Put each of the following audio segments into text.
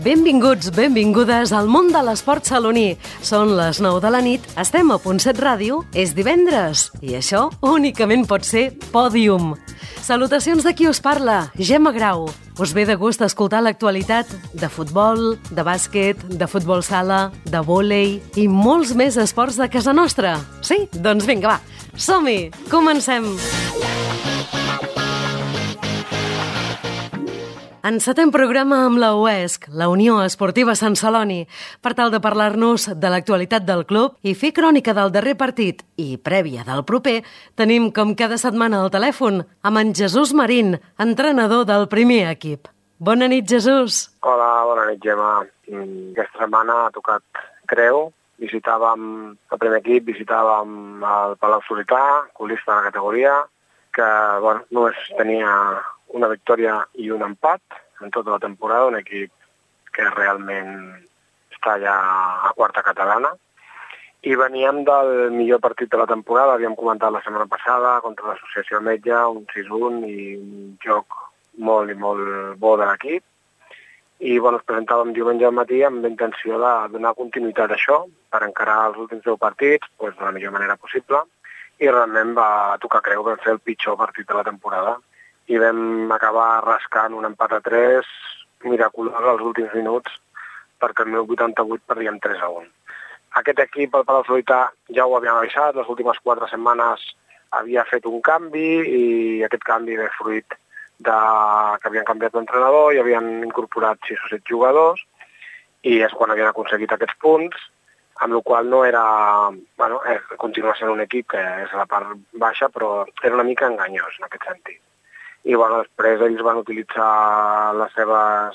Benvinguts, benvingudes al món de l'esport saloní. Són les 9 de la nit, estem a Punt 7 Ràdio, és divendres, i això únicament pot ser Pòdium. Salutacions de qui us parla, Gemma Grau. Us ve de gust escoltar l'actualitat de futbol, de bàsquet, de futbol sala, de vòlei i molts més esports de casa nostra. Sí? Doncs vinga, va, som-hi! Comencem! Encetem programa amb la UESC, la Unió Esportiva Sant Celoni, per tal de parlar-nos de l'actualitat del club i fer crònica del darrer partit i prèvia del proper, tenim com cada setmana al telèfon amb en Jesús Marín, entrenador del primer equip. Bona nit, Jesús. Hola, bona nit, Gemma. Aquesta setmana ha tocat Creu, visitàvem el primer equip, visitàvem el Palau Solità, colista de la categoria, que només tenia una victòria i un empat en tota la temporada, un equip que realment està ja a quarta catalana. I veníem del millor partit de la temporada, havíem comentat la setmana passada, contra l'Associació Metge, un 6-1 i un joc molt i molt bo de l'equip. I ens presentàvem diumenge al matí amb la intenció de donar continuïtat a això, per encarar els últims 10 partits de la millor manera possible. I realment va tocar Creu, vam fer el pitjor partit de la temporada. I vam acabar rascant un empat a 3 miraculós als últims minuts perquè el 1088 perdíem 3-1. Aquest equip, el Palau Solità, ja ho havíem avisat, les últimes 4 setmanes havia fet un canvi i aquest canvi ve fruit que havien canviat d'entrenador i havien incorporat 6 o 7 jugadors i és quan havien aconseguit aquests punts, amb la qual no era... continua sent un equip que és a la part baixa, però era una mica enganyós en aquest sentit. I després ells van utilitzar les seves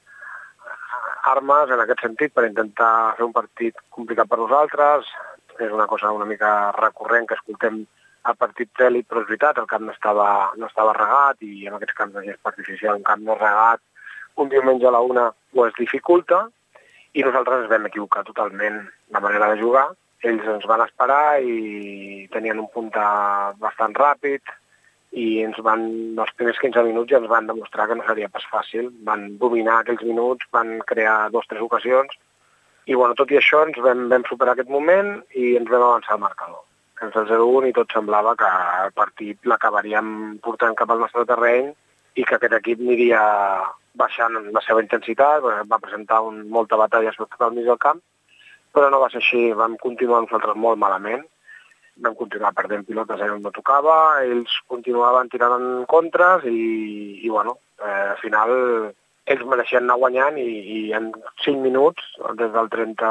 armes en aquest sentit per intentar fer un partit complicat per nosaltres. És una cosa una mica recurrent que escoltem el partit d'èlit, però és veritat, el camp no estava regat i en aquests camps de gest artificial un camp no regat un diumenge a la 1 ho es dificulta i nosaltres ens vam equivocar totalment la manera de jugar. Ells ens van esperar i tenien un punta bastant ràpid i els primers 15 minuts ja ens van demostrar que no seria pas fàcil. Van dominar aquells minuts, van crear 2 o 3 ocasions i tot i això ens vam superar aquest moment i ens vam avançar al marcador. Ens el 0-1 i tot semblava que el partit l'acabaríem portant cap al nostre terreny i que aquest equip aniria baixant la seva intensitat, va presentar molta batalla sobretot al mig del camp, però no va ser així, vam continuar nosaltres molt malament. Vam continuar perdent pilotes on no tocava, ells continuaven tirant en contres i al final ells mereixien anar guanyant i en 5 minuts, des del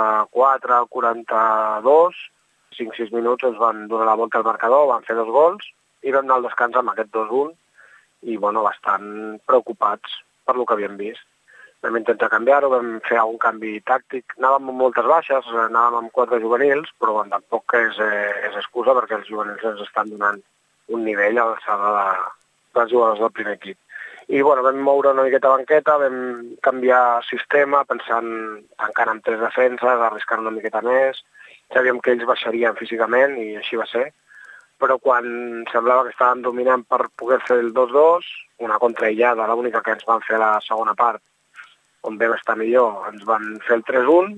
34 al 42, 5-6 minuts ens van donar la volta al marcador, van fer 2 gols i vam anar al descans amb aquest 2-1 i bastant preocupats per lo que havíem vist. Vam intentar canviar-ho, vam fer un canvi tàctic, anàvem amb moltes baixes, anàvem amb 4 juvenils, però tampoc és excusa perquè els juvenils ens estan donant un nivell a l'alçada dels jugadors del primer equip. I vam moure una miqueta banqueta, vam canviar sistema, tancant amb 3 defenses, arriscant una miqueta més, sabíem que ells baixarien físicament i així va ser, però quan semblava que estàvem dominant per poder fer el 2-2, una contraillada, l'única que ens van fer a la segona part, on vam estar millor, ens van fer el 3-1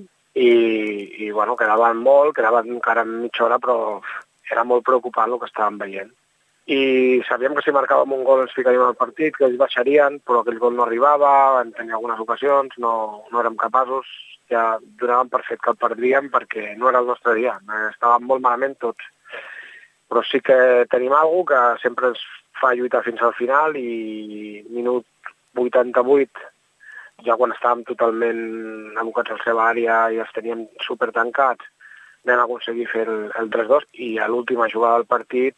i quedaven encara mitja hora, però era molt preocupant el que estàvem veient. I sabíem que si marcàvem un gol ens ficaríem al partit, que ells baixarien, però aquell gol no arribava, vam tenir algunes ocasions, no érem capaços, ja donàvem per fet que el perdríem perquè no era el nostre dia, estàvem molt malament tots. Però sí que tenim alguna cosa que sempre ens fa lluitar fins al final i minut 88, ja quan estàvem totalment abocats a la seva àrea i els teníem super tancats, vam aconseguir fer el 3-2 i a l'última jugada del partit,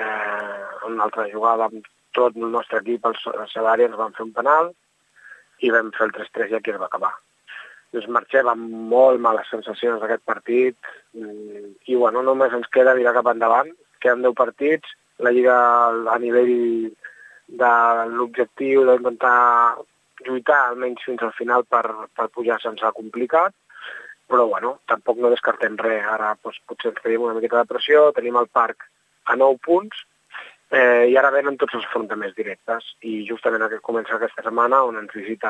una altra jugada amb tot el nostre equip a la seva àrea, ens van fer un penal i vam fer el 3-3 i aquí es va acabar. Ens marxem amb molt males sensacions d'aquest partit i només ens queda mirar cap endavant, queden 10 partits, la Lliga a nivell de l'objectiu d'intentar lluitar almenys fins al final per pujar se'ns ha complicat, però tampoc no descartem res. Ara potser ens tenim una miqueta de pressió, tenim el parc a 9 punts i ara venen tots els enfrontaments directes i justament comença aquesta setmana on ens visita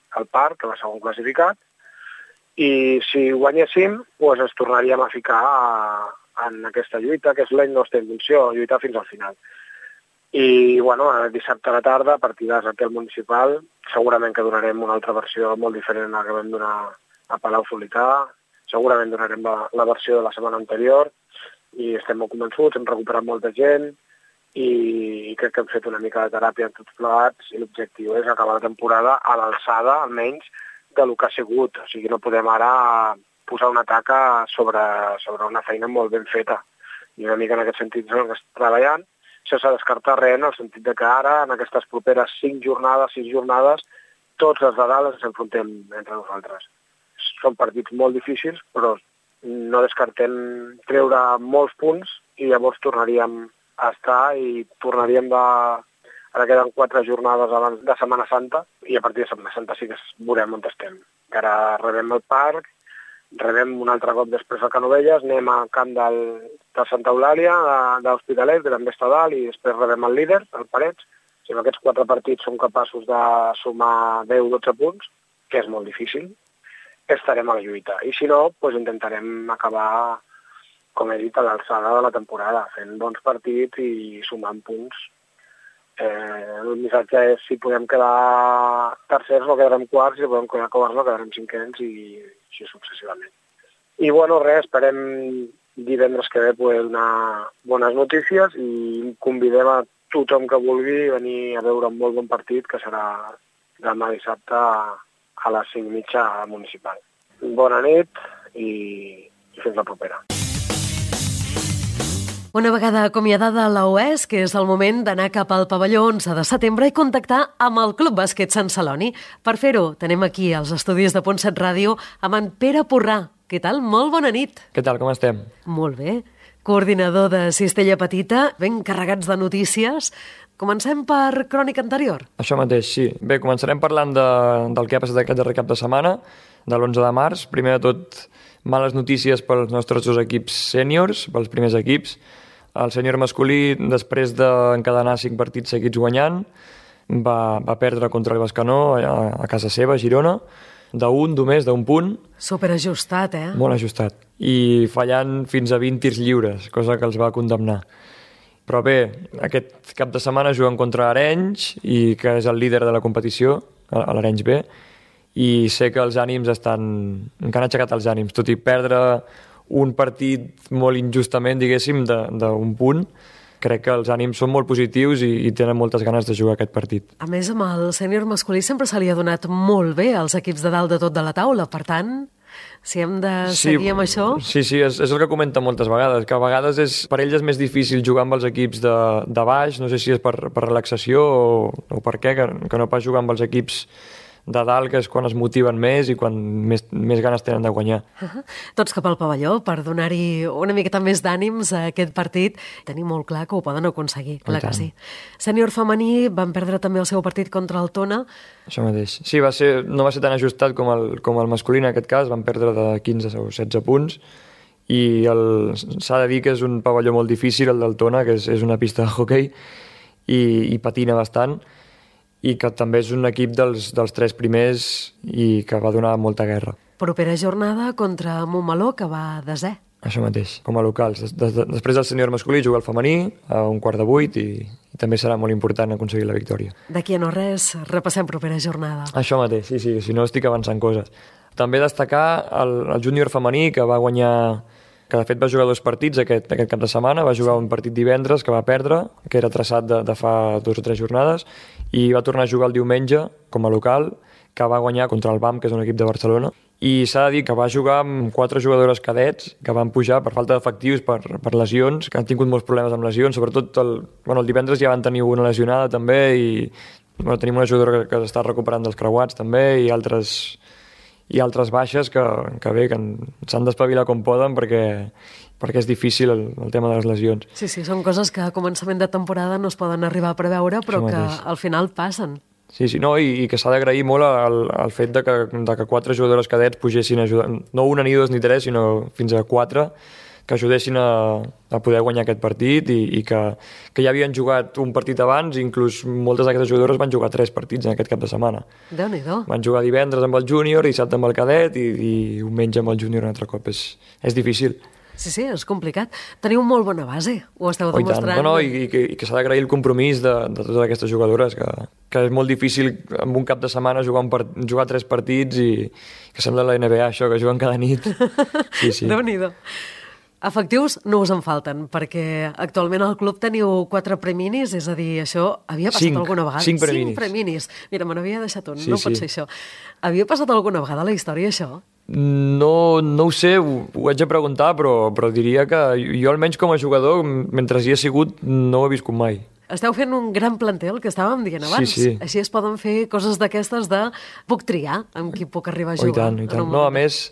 al Parc, que va segon classificat, i si guanyéssim, doncs ens tornaríem a ficar en aquesta lluita, que és la nostra intenció, lluitar fins al final. I, bueno, dissabte a la tarda, partides aquí al municipal, segurament que donarem una altra versió molt diferent a la que vam donar a Palau Solità, segurament donarem la versió de la setmana anterior, i estem molt convençuts, hem recuperat molta gent, i crec que hem fet una mica de teràpia tots plegats, i l'objectiu és acabar la temporada a l'alçada, almenys, del que ha sigut. O sigui, no podem ara posar una taca sobre una feina molt ben feta. I una mica en aquest sentit és el que estem treballant, sense descartar res, en el sentit de que ara, en aquestes properes 6 jornades, tots els de dalt ens enfrontem entre nosaltres. Són partits molt difícils, però no descartem treure molts punts i llavors tornaríem a estar i tornaríem Ara queden 4 jornades abans de Setmana Santa i a partir de Setmana Santa sí que veurem on estem. Ara rebem el Parc, rebem un altre cop després a Canovelles, anem al camp de Santa Eulàlia, de l'Hospitalet, que també està dalt, i després rebem el líder, el Parets. Si en aquests 4 partits som capaços de sumar 10-12 punts, que és molt difícil, estarem a la lluita. I si no, doncs intentarem acabar, com he dit, a l'alçada de la temporada, fent bons partits i sumant punts. El missatge és si podem quedar tercers no quedarem quarts, si podem quedar quarts no quedarem cinquens i així successivament. I bueno, res, esperem divendres que ve poder donar bones notícies i convidem a tothom que vulgui venir a veure un molt bon partit que serà demà dissabte a les 5:30 al municipal. Bona nit i fins la propera. Una vegada acomiadada la UESC, és el moment d'anar cap al pavelló 11 de setembre i contactar amb el Club Bàsquet Sant Celoni. Per fer-ho, tenim aquí als estudis de Punt 7 Ràdio amb en Pere Porrà. Què tal? Molt bona nit. Què tal, com estem? Molt bé. Coordinador de Cistella Petita, ben carregats de notícies. Comencem per crònica anterior. Això mateix, sí. Bé, començarem parlant del que ha passat aquest darrer cap de setmana, de l'11 de març. Primer de tot, males notícies pels nostres 2 equips sèniors, pels primers equips. El sènior masculí, després d'encadenar 5 partits seguits guanyant, va perdre contra el Bescanó a casa seva, a Girona, només d'un punt. Superajustat, eh? Molt ajustat. I fallant fins a 20 tirs lliures, cosa que els va condemnar. Però bé, aquest cap de setmana juguen contra Arenys, i que és el líder de la competició, l'Arenys B, i sé que els ànims que han aixecat els ànims, tot i perdre un partit molt injustament, diguéssim, d'un punt. Crec que els ànims són molt positius i tenen moltes ganes de jugar aquest partit. A més, amb el sènior masculí sempre se li ha donat molt bé als equips de dalt de tot de la taula. Per tant, si hem de seguir amb això... Sí, és el que comenten moltes vegades, que a vegades per ells és més difícil jugar amb els equips de baix, no sé si és per relaxació o per què, que no pas jugar amb els equips de dalt, que és quan es motiven més i quan més ganes tenen de guanyar. Tots cap al pavelló per donar-hi una miqueta més d'ànims a aquest partit. Tenim molt clar que ho poden aconseguir, clar que sí. Sènior femení van perdre també el seu partit contra el Tona. Això mateix. Sí, no va ser tan ajustat com el masculí en aquest cas, van perdre de 15 o 16 punts i s'ha de dir que és un pavelló molt difícil, el del Tona, que és una pista de hoquei i patina bastant, i que també és un equip dels 3 primers i que va donar molta guerra. Propera jornada contra Montmeló, que va desè. Això mateix, com a locals. Després del sènior masculí juga el femení a 7:15 i també serà molt important aconseguir la victòria. D'aquí a no res, repassem propera jornada. Això mateix, sí, si no estic avançant coses. També destacar el júnior femení, que va guanyar, que de fet va jugar 2 partits aquest cap de setmana, va jugar un partit divendres que va perdre, que era traçat de fa 2 o 3 jornades, i va tornar a jugar el diumenge com a local, que va guanyar contra el BAM, que és un equip de Barcelona, i s'ha de dir que va jugar amb 4 jugadores cadets que van pujar per falta d'efectius, per lesions, que han tingut molts problemes amb lesions, sobretot el divendres ja van tenir una lesionada també, i tenim una jugadora que s'està recuperant dels creuats també, i altres baixes que s'han d'espavilar com poden perquè és difícil el tema de les lesions. Sí, són coses que a començament de temporada no es poden arribar a preveure, però que al final passen. Sí, i que s'ha d'agrair molt el fet de que 4 jugadores cadets pugessin a ajudar, no una ni 2 ni 3, sinó fins a 4, ajudessin a poder guanyar aquest partit i que ja havien jugat un partit abans, inclús moltes d'aquestes jugadores van jugar 3 partits en aquest cap de setmana. Déu-n'hi-do. Van jugar divendres amb el júnior, dissabte amb el cadet i diumenge amb el júnior un altre cop. És difícil. Sí, és complicat. Teniu molt bona base, ho esteu demostrant. I que s'ha d'agrair el compromís de totes aquestes jugadores, que és molt difícil en un cap de setmana jugar 3 partits i que sembla la NBA, això, que juguen cada nit. Sí. Déu-n'hi-do. Efectius no us en falten, perquè actualment al club teniu 4 preminis, és a dir, això havia passat alguna vegada? 5 preminis. 5 preminis. Mira, me n'havia deixat un, Sí, no pot ser això. Havia passat alguna vegada a la història, això? No ho sé, ho haig de preguntar, però diria que jo almenys com a jugador, mentre hi he sigut, no ho he viscut mai. Esteu fent un gran plantel, que estàvem dient abans. Sí. Així es poden fer coses d'aquestes de puc triar amb qui puc arribar a jugar. I tant. No, a més,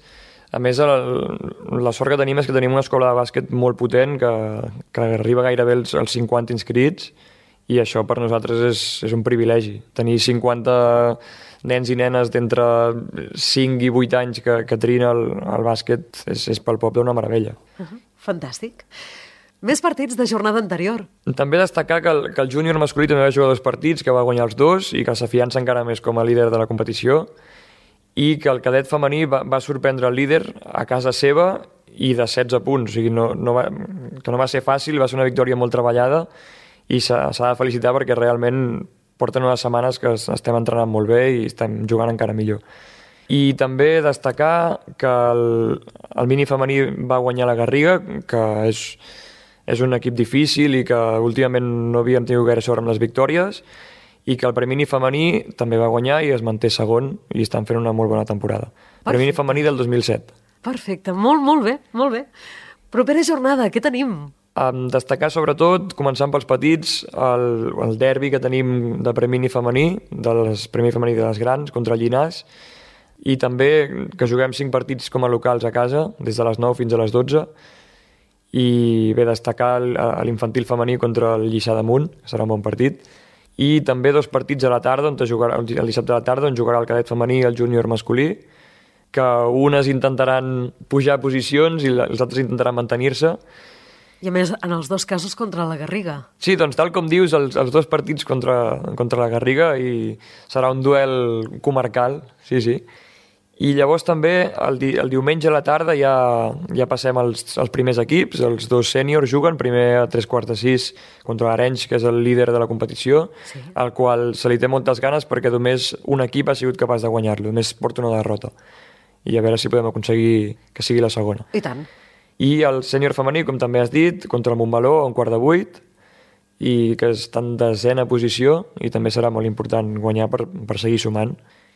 la sort que tenim és que tenim una escola de bàsquet molt potent que arriba gairebé als 50 inscrits i això per nosaltres és un privilegi. Tenir 50 nens i nenes d'entre 5 i 8 anys que trien el bàsquet és pel poble una meravella. Fantàstic. Més partits de jornada anterior. També destacar que el júnior masculí també va jugar 2 partits, que va guanyar els 2 i que s'afiança encara més com a líder de la competició, i que el cadet femení va sorprendre el líder a casa seva i de 16 punts. O sigui, que no va ser fàcil, va ser una victòria molt treballada i s'ha de felicitar perquè realment porten unes setmanes que estem entrenant molt bé i estem jugant encara millor. I també destacar que el mini femení va guanyar la Garriga, que és un equip difícil i que últimament no havíem tingut gaire sort amb les victòries, i que el premini femení també va guanyar i es manté segon i estan fent una molt bona temporada. Premini femení del 2007. Perfecte, molt bé, molt bé. Propera jornada, què tenim? Destacar sobretot, començant pels petits, el derbi que tenim de premini femení, premini femení de les grans, contra el Llinàs, i també que juguem 5 partits com a locals a casa, des de les 9 fins a les 12, i bé, destacar l'infantil femení contra el Lliçà d'Amunt, que serà un bon partit, i també 2 partits a la tarda, el dissabte a la tarda, on jugarà el cadet femení i el júnior masculí, que unes intentaran pujar posicions i els altres intentaran mantenir-se. I a més, en els 2 casos contra la Garriga. Sí, doncs tal com dius, els 2 partits contra la Garriga i serà un duel comarcal, sí. I llavors també el diumenge a la tarda ja passem als primers equips, els 2 sèniors juguen, primer a 3:15 contra l'Arenys, que és el líder de la competició, sí, al qual se li té moltes ganes perquè només un equip ha sigut capaç de guanyar-lo, només porta una derrota. I a veure si podem aconseguir que sigui la segona. I tant. I el sènior femení, com també has dit, contra el Montmeló, a 7:15, i que està en 10ª posició, i també serà molt important guanyar per seguir sumant.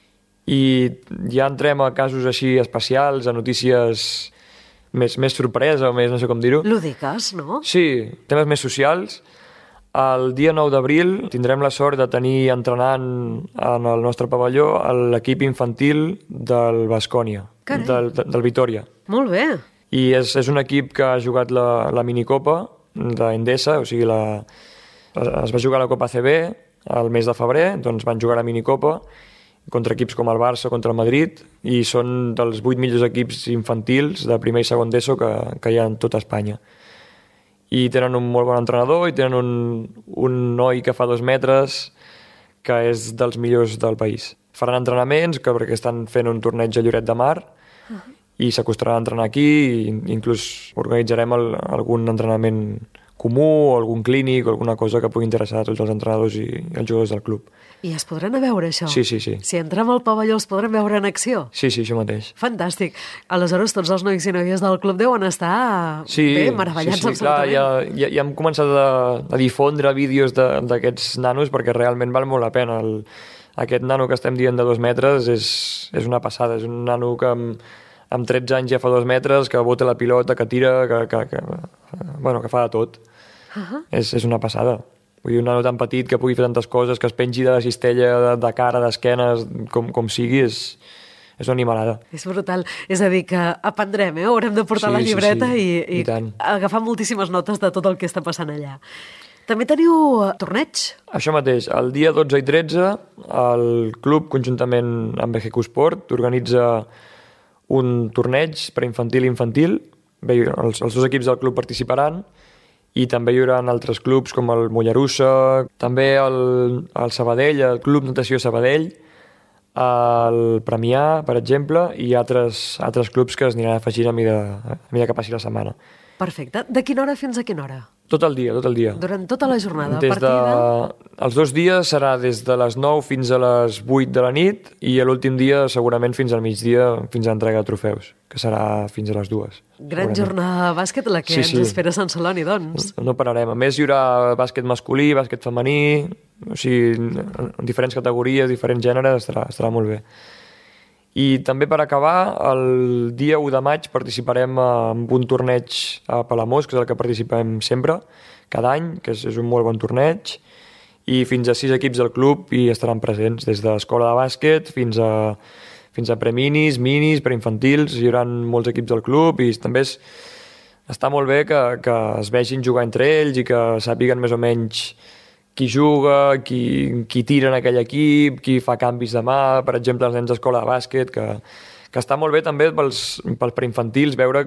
I ja entrem a casos així especials, a notícies més sorpresa, o més no sé com dir-ho. Lúdiques, no? Sí, temes més socials. El dia 9 d'abril tindrem la sort de tenir entrenant en el nostre pavelló l'equip infantil del Baskonia, del Vitoria. Molt bé. I és un equip que ha jugat la minicopa d'Endesa, o sigui, es va jugar la Copa CB al mes de febrer, doncs van jugar la minicopa contra equips com el Barça, contra el Madrid, i són dels 8 millors equips infantils de primer i segon d'ESO que hi ha en tota Espanya. I tenen un molt bon entrenador i tenen un noi que fa 2 metres que és dels millors del país. Faran entrenaments perquè estan fent un torneig a Lloret de Mar i s'acostaran a entrenar aquí i inclús organitzarem algun entrenament comú o algun clínic o alguna cosa que pugui interessar a tots els entrenadors i els jugadors del club. I es podran a veure, això? Sí. Si entrem al pavelló els podrem veure en acció? Sí, això mateix. Fantàstic. Aleshores, tots els nois i noies del club deuen estar meravellats absolutament. Clar, ja hem començat a difondre vídeos d'aquests nanos perquè realment val molt la pena. Aquest nano que estem dient de 2 metres és una passada. És un nano que amb 13 anys ja fa 2 metres, que bota la pilota, que tira, que fa de tot. És una passada. Vull dir, un nano tan petit que pugui fer tantes coses, que es pengi de la cistella, de cara, d'esquenes, com sigui, és una animalada. És brutal. És a dir, que aprendrem, haurem de portar la llibreta i agafar moltíssimes notes de tot el que està passant allà. També teniu torneig? Això mateix. El dia 12 i 13 el club, conjuntament amb BGQ Sport, organitza un torneig preinfantil i infantil els 2 equips del club participaran i també hi haurà altres clubs com el Mollerussa, també el Sabadell, el Club Natació Sabadell, el Premià, per exemple, i altres clubs que es aniran afegint a mesura que passi la setmana. Perfecte. De quina hora fins a quina hora? Tot el dia. Durant tota la jornada. Els 2 dies serà des de les 9 fins a les 8 de la nit i l'últim dia segurament fins al migdia, fins a l'entrega de trofeus, que serà fins a les 2. Gran jornada de bàsquet la que ens espera a Sant Celoni, doncs. No pararem. A més, hi haurà bàsquet masculí, bàsquet femení, o sigui, en diferents categories, diferents gèneres, estarà molt bé. I també per acabar, el dia 1 de maig participarem en un torneig a Palamós, que és el que participem sempre, cada any, que és un molt bon torneig, i fins a 6 equips del club hi estaran presents, des de l'escola de bàsquet fins a preminis, minis, preinfantils, hi haurà molts equips del club i també està molt bé que es vegin jugar entre ells i que sàpiguen més o menys qui juga, qui tira en aquell equip, qui fa canvis de mà, per exemple, els nens d'escola de bàsquet, que està molt bé també pels preinfantils veure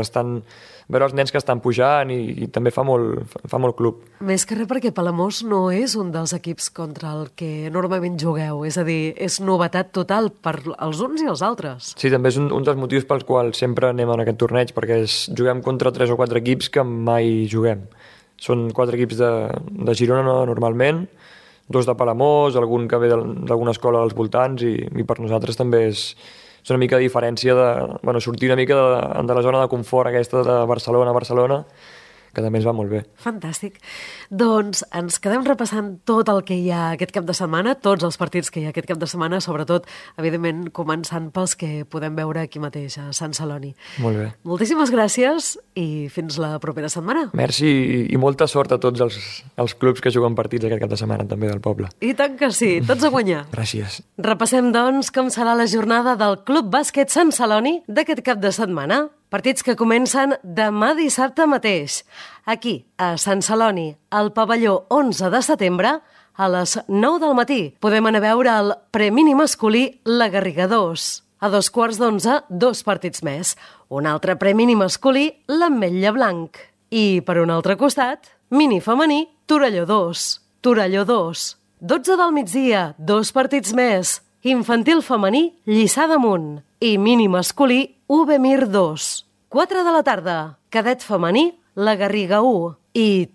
veure els nens que estan pujant i també fa molt club. Més que res perquè Palamós no és un dels equips contra el que normalment jugueu, és a dir, és novetat total per als uns i els altres. Sí, també és un dels motius pels quals sempre anem en aquest torneig, perquè juguem contra 3 o 4 equips que mai juguem. Són 4 equips de Girona normalment, 2 de Palamós, algun que ve d'alguna escola als voltants i per nosaltres també és una mica de diferència sortir una mica de la zona de confort aquesta de Barcelona, que també ens va molt bé. Fantàstic. Doncs ens quedem repassant tot el que hi ha aquest cap de setmana, tots els partits que hi ha aquest cap de setmana, sobretot, evidentment, començant pels que podem veure aquí mateix, a Sant Celoni. Molt bé. Moltíssimes gràcies i fins la propera setmana. Merci i molta sort a tots els clubs que juguen partits aquest cap de setmana també del poble. I tant que sí, tots a guanyar. Gràcies. Repassem, doncs, com serà la jornada del Club Bàsquet Sant Celoni d'aquest cap de setmana. Partits que comencen demà dissabte mateix. Aquí, a Sant Celoni, al pavelló 11 de setembre, a les 9 del matí, podem anar a veure el premini masculí La Garriga 2. A 2:15, 2 partits més. Un altre premini masculí, l'Ametlla Blanc. I, per un altre costat, mini femení, Torelló 2. Torelló 2. 12 del migdia, 2 partits més. Infantil femení, Lliçà d'Amunt. I mini masculí, UB Mir 2. 4 de la tarda, cadet femení, La Garriga 1. I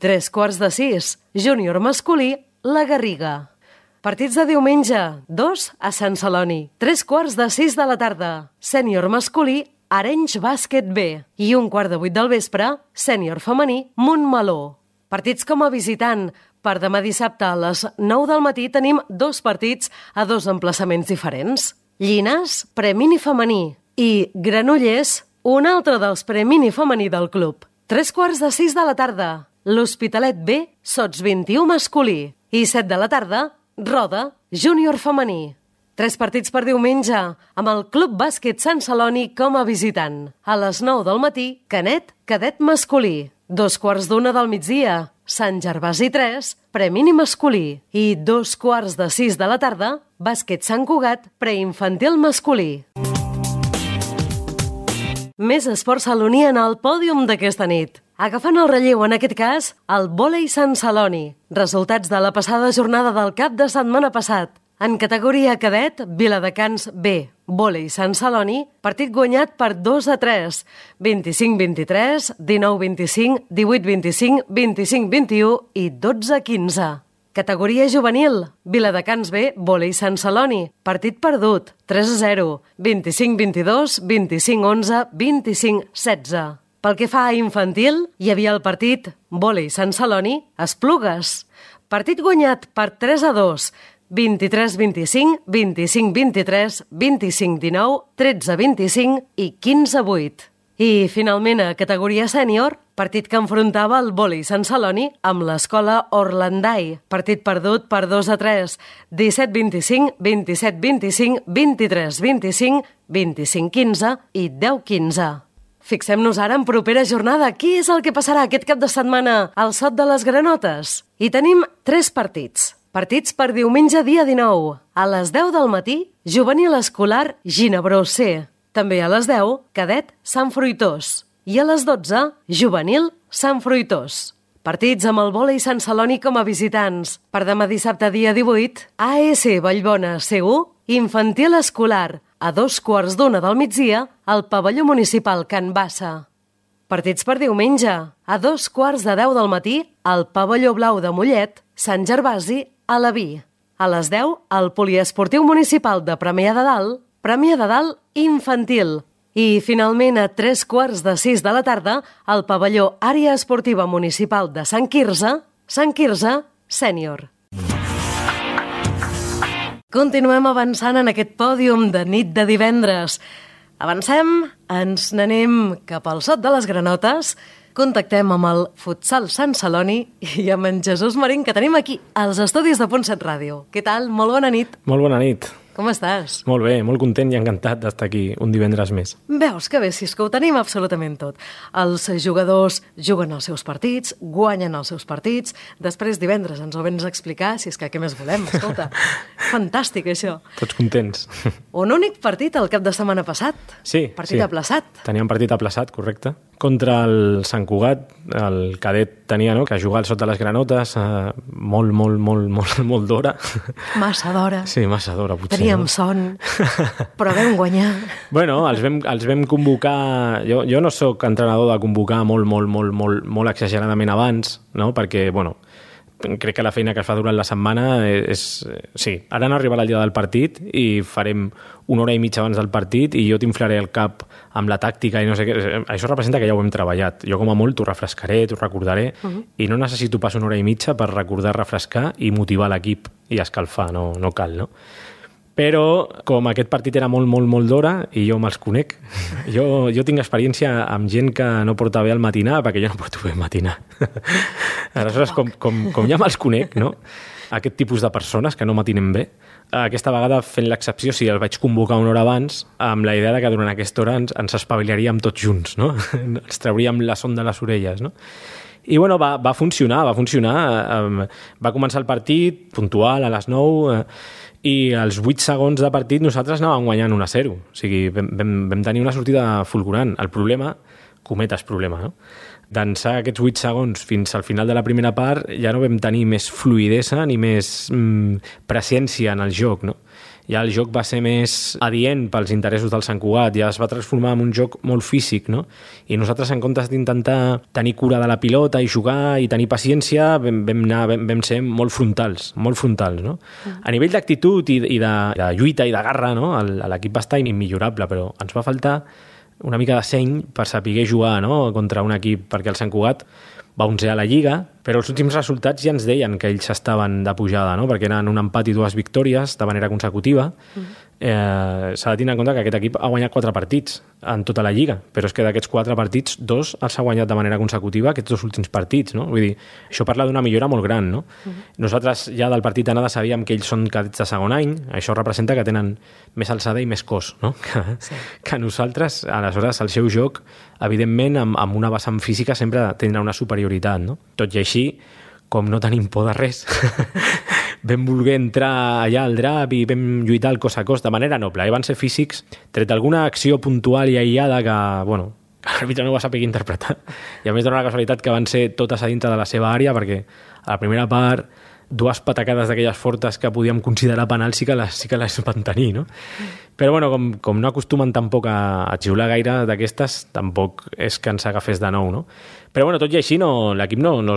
3:45, júnior masculí, La Garriga. Partits de diumenge, 2 a Sant Celoni. 3:45 de la tarda, sènior masculí, Arenys Bàsquet B. I 7:15 del vespre, sènior femení, Montmeló. Partits com a visitant. Per demà dissabte a les 9 del matí tenim 2 partits a 2 emplaçaments diferents. Llinars, premini femení, i Granollers, un altre dels premini femení del club. 3:15 de la tarda, l'Hospitalet B, Sots 21 masculí. I 7 de la tarda, Roda, júnior femení. 3 partits per diumenge, amb el Club Bàsquet Sant Celoni com a visitant. A les 9 del matí, Canet, cadet masculí. 2:15 del migdia, Sant Gervasi 3, premini masculí. I 2:15 de la tarda, Bàsquet Sant Cugat, preinfantil masculí. Més esport celoní en el pòdium d'aquesta nit. Agafant el relleu, en aquest cas, el vòlei Sant Celoni. Resultats de la passada jornada del cap de setmana passat. En categoria cadet, Viladecans B, vòlei Sant Celoni, partit guanyat per 2-3, 25-23, 19-25, 18-25, 25-21 i 12-15. Categoria juvenil, Viladecans B, vòlei Sant Celoni, partit perdut, 3-0, 25-22, 25-11, 25-16. Pel que fa a infantil, hi havia el partit vòlei Sant Celoni, Esplugues. Partit guanyat per 3-2, 23-25, 25-23, 25-19, 13-25 i 15-8. I, finalment, a categoria sènior, partit que enfrontava el vòlei Sant Celoni amb l'escola Orlandai. Partit perdut per 2-3, 17-25, 27-25, 23-25, 25-15 i 10-15. Fixem-nos ara en propera jornada. Què és el que passarà aquest cap de setmana al Sot de les Granotes? Hi tenim 3 partits. Partits per diumenge dia 19. A les 10 del matí, juvenil escolar Ginebró C. També a les 10, cadet Sant Fruitós. I a les 12, juvenil Sant Fruitós. Partits amb el vòlei Sant Celoni com a visitants. Per demà dissabte, dia 18, AS Vallbona C1, infantil escolar, a 2:15 del migdia, al pavelló municipal Can Bassa. Partits per diumenge, a 2:15 del matí, al pavelló blau de Mollet, Sant Gervasi, a la Vi. A les 10, al poliesportiu municipal de Premià de Dalt infantil. I, finalment, a 5:45 de la tarda, al pavelló Àrea Esportiva Municipal de Sant Quirze sènior. Continuem avançant en aquest pòdium de nit de divendres. Avancem, ens n'anem cap al Sot de les Granotes, contactem amb el futsal Sant Celoni i amb en Jesús Marín, que tenim aquí, als estudis de Punt 7 Ràdio. Què tal? Molt bona nit. Molt bona nit. Com estàs? Molt bé, molt content i encantat d'estar aquí un divendres més. Veus que bé, si és que ho tenim absolutament tot. Els jugadors juguen els seus partits, guanyen els seus partits, després divendres ens ho vens a explicar, si és que què més volem, escolta. Fantàstic, això. Tots contents. Un únic partit el cap de setmana passat. Sí. Partit aplaçat. Teníem partit aplaçat, correcte. Contra el Sant Cugat, el cadet tenia, no?, que jugar al Sot de les Granotes molt d'hora. Massa d'hora. Sí, massa d'hora, potser. Teníem son, però vam guanyar. Bueno, els vam convocar... Jo no sóc entrenador de convocar molt exageradament abans, no?, perquè, bueno, crec que la feina que es fa durant la setmana és... Sí, ara no arribarà el dia del partit i farem una hora i mitja abans del partit i jo t'inflaré el cap amb la tàctica i no sé què. Això representa que ja ho hem treballat. Jo, com a molt, t'ho refrescaré, t'ho recordaré i no necessito pas una hora i mitja per recordar, refrescar i motivar l'equip i escalfar, no cal, no? Però, com aquest partit era molt d'hora, i jo me'ls conec, jo tinc experiència amb gent que no porta bé el matinar, perquè jo no porto bé el matinar. Aleshores, com ja me'ls conec, no?, aquest tipus de persones que no matinen bé, aquesta vegada, fent l'excepció, sí, el vaig convocar una hora abans, amb la idea de que durant aquesta hora ens espavilaríem tots junts, no? Ens trauríem la son de les orelles, no? I, bueno, va funcionar. Va començar el partit puntual a les 9, i als 8 segons de partit nosaltres anàvem guanyant 1-0. O sigui, vam tenir una sortida fulgurant. El problema, cometes problema, no?, d'ençà aquests 8 segons fins al final de la primera part ja no vam tenir més fluïdesa ni més presència en el joc, no? Ja el joc va ser més adient pels interessos del Sant Cugat, ja es va transformar en un joc molt físic, no? I nosaltres, en comptes d'intentar tenir cura de la pilota i jugar i tenir paciència, vam ser molt frontals, no? A nivell d'actitud i de lluita i de garra, no?, l'equip va estar immillorable, però ens va faltar una mica de seny per saber jugar, no?, contra un equip, perquè el Sant Cugat va 11 a la Lliga, però els últims resultats ja ens deien que ells estaven de pujada, no?, perquè eren un empat i 2 victòries de manera consecutiva. S'ha de tenir en compte que aquest equip ha guanyat 4 partits en tota la Lliga, però és que d'aquests 4 partits, 2 els ha guanyat de manera consecutiva aquests 2 últims partits, no? Vull dir, això parla d'una millora molt gran, no? Nosaltres ja del partit d'anada sabíem que ells són cadets de segon any, això representa que tenen més alçada i més cos, no?, que nosaltres. Aleshores, el seu joc, evidentment, amb una vessant física sempre tindrà una superioritat, no? Tot i així, com no tenim por de res, vam voler entrar allà al drap i vam lluitar el cos a cos de manera noble. Van ser físics, tret alguna acció puntual i aïllada que, bueno, l'àrbitre no va saber interpretar. I a més dona la casualitat que van ser totes a dintre de la seva àrea, perquè a la primera part 2 patacades d'aquelles fortes que podíem considerar penal sí que les van tenir, no? Però, bueno, com no acostumen tampoc a xiular gaire d'aquestes, tampoc és que ens agafés de nou, no? Però, bueno, tot i així, l'equip no es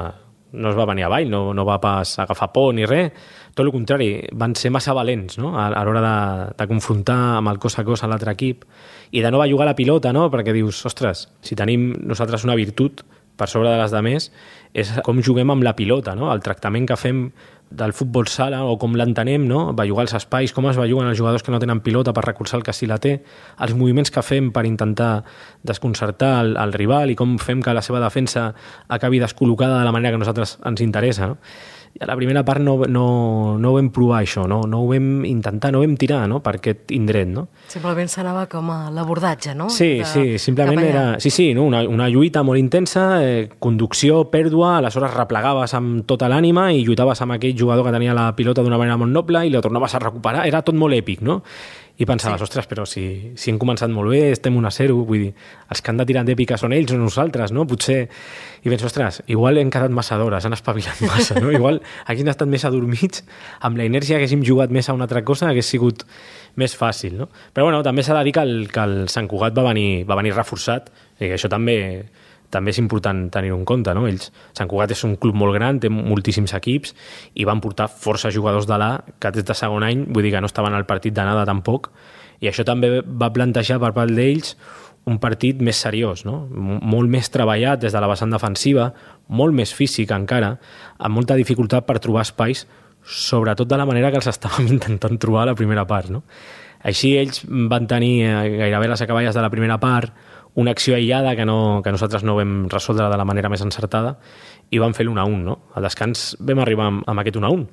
va venir avall, no va pas agafar por ni res, tot el contrari, van ser massa valents, no?, a l'hora de confrontar amb el cos a cos a l'altre equip i de no va jugar la pilota, no?, perquè dius, ostres, si tenim nosaltres una virtut per sobre de les demés, és com juguem amb la pilota, no?, el tractament que fem del futbol sala o com l'entenem, no?, va jugar als espais, com es va jugar els jugadors que no tenen pilota per recolzar el que sí la té, els moviments que fem per intentar desconcertar el rival i com fem que la seva defensa acabi descol·locada de la manera que a nosaltres ens interessa, no? I a la primera part no vam provar això, no ho vam intentar, no vam tirar, no?, per aquest indret, no? Simplement s'anava com a l'abordatge, no? Sí, simplement era... Sí, no? Una lluita molt intensa, conducció, pèrdua, aleshores replegaves amb tota l'ànima i lluitaves amb aquells jugador que tenia la pilota d'una manera molt noble i la tornaves a recuperar, era tot molt èpic, no? I pensaves, ostres, però si hem començat molt bé, estem 1-0, vull dir, els que han de tirar d'èpica són ells o nosaltres, no? Potser... I penso, ostres, igual hem quedat massa d'hores, han espavilat massa, no? Igual haguessin estat més adormits, amb la inèrcia haguéssim jugat més a una altra cosa, hagués sigut més fàcil, no? Però bueno, també s'ha de dir que el Sant Cugat va venir reforçat, i això també és important tenir-ho en compte, no? Sant Cugat és un club molt gran, té moltíssims equips i van portar força jugadors de l'A que des de segon any, vull dir que no estaven al partit d'anada tampoc, i això també va plantejar per part d'ells un partit més seriós, no? Molt més treballat des de la vessant defensiva, molt més físic encara, amb molta dificultat per trobar espais, sobretot de la manera que els estàvem intentant trobar a la primera part, no? Així ells van tenir gairebé les acaballes de la primera part, una acció aïllada que nosaltres no vam resoldre de la manera més encertada i vam fer l'1-1, no? Al descans vam arribar amb aquest 1-1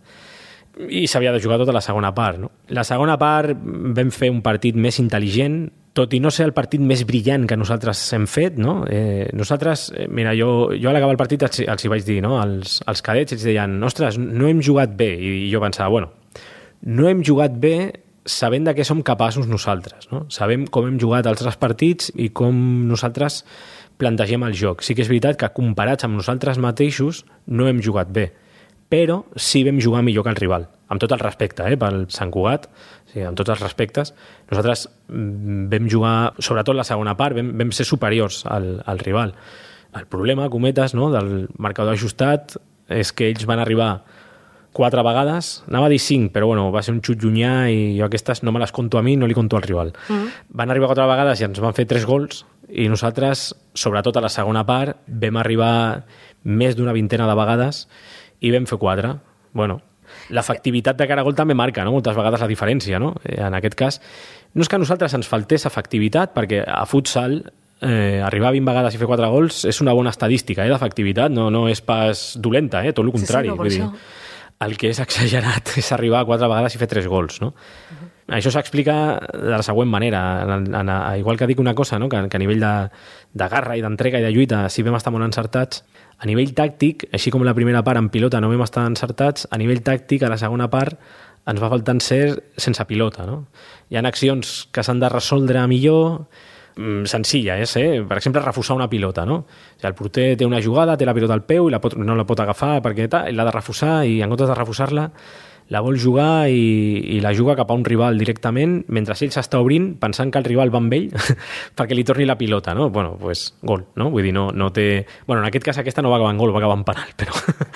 i s'havia de jugar tota la segona part, no? La segona part vam fer un partit més intel·ligent, tot i no ser el partit més brillant que nosaltres hem fet, no? Nosaltres, mira, jo a l'acabar el partit els hi vaig dir, no? als cadets ells deien, ostres, no hem jugat bé, i jo pensava, bueno, no hem jugat bé sabent de què som capaços nosaltres, no? Sabem com hem jugat altres partits i com nosaltres plantegem el joc. Sí que és veritat que comparats amb nosaltres mateixos no hem jugat bé, però sí vam jugar millor que el rival, amb tot el respecte pel Sant Cugat, sí, amb tots els respectes. Nosaltres vam jugar, sobretot la segona part, vam ser superiors al rival. El problema, cometes, no, del marcador ajustat és que ells van arribar 4 vegades, anava a dir 5, però bueno, va ser un xut llunyà i jo aquestes no me les conto a mi, no li conto al rival. Van arribar 4 vegades i ens van fer 3 gols i nosaltres, sobretot a la segona part, vam arribar més d'una vintena de vegades i vam fer 4. Bueno, l'efectivitat de cara a gol també marca, no? Moltes vegades la diferència, no? En aquest cas, no és que a nosaltres ens faltés efectivitat, perquè a futsal arribar 20 vegades i fer 4 gols és una bona estadística d'efectivitat, no és pas dolenta, tot el contrari. Sí, no, vull dir, el que és exagerat és arribar 4 vegades i fer 3 gols, no? Això s'explica de la següent manera. Igual que dic una cosa, no? que a nivell de garra i d'entrega i de lluita sí vam estar molt encertats, a nivell tàctic, així com la primera part en pilota no vam estar encertats, a nivell tàctic, a la segona part, ens va faltar ser sense pilota, no? Hi ha accions que s'han de resoldre millor, senzilla, per exemple, refusar una pilota, no? O sigui, el porter té una jugada, té la pilota al peu i no la pot agafar perquè l'ha de refusar i en comptes de refusar-la la vol jugar i la juga cap a un rival directament mentre ell s'està obrint pensant que el rival va amb ell perquè li torni la pilota, no? Bueno, pues gol, no? Vull dir, no té... Bueno, en aquest cas aquesta no va acabar en gol, va acabar en penal, però...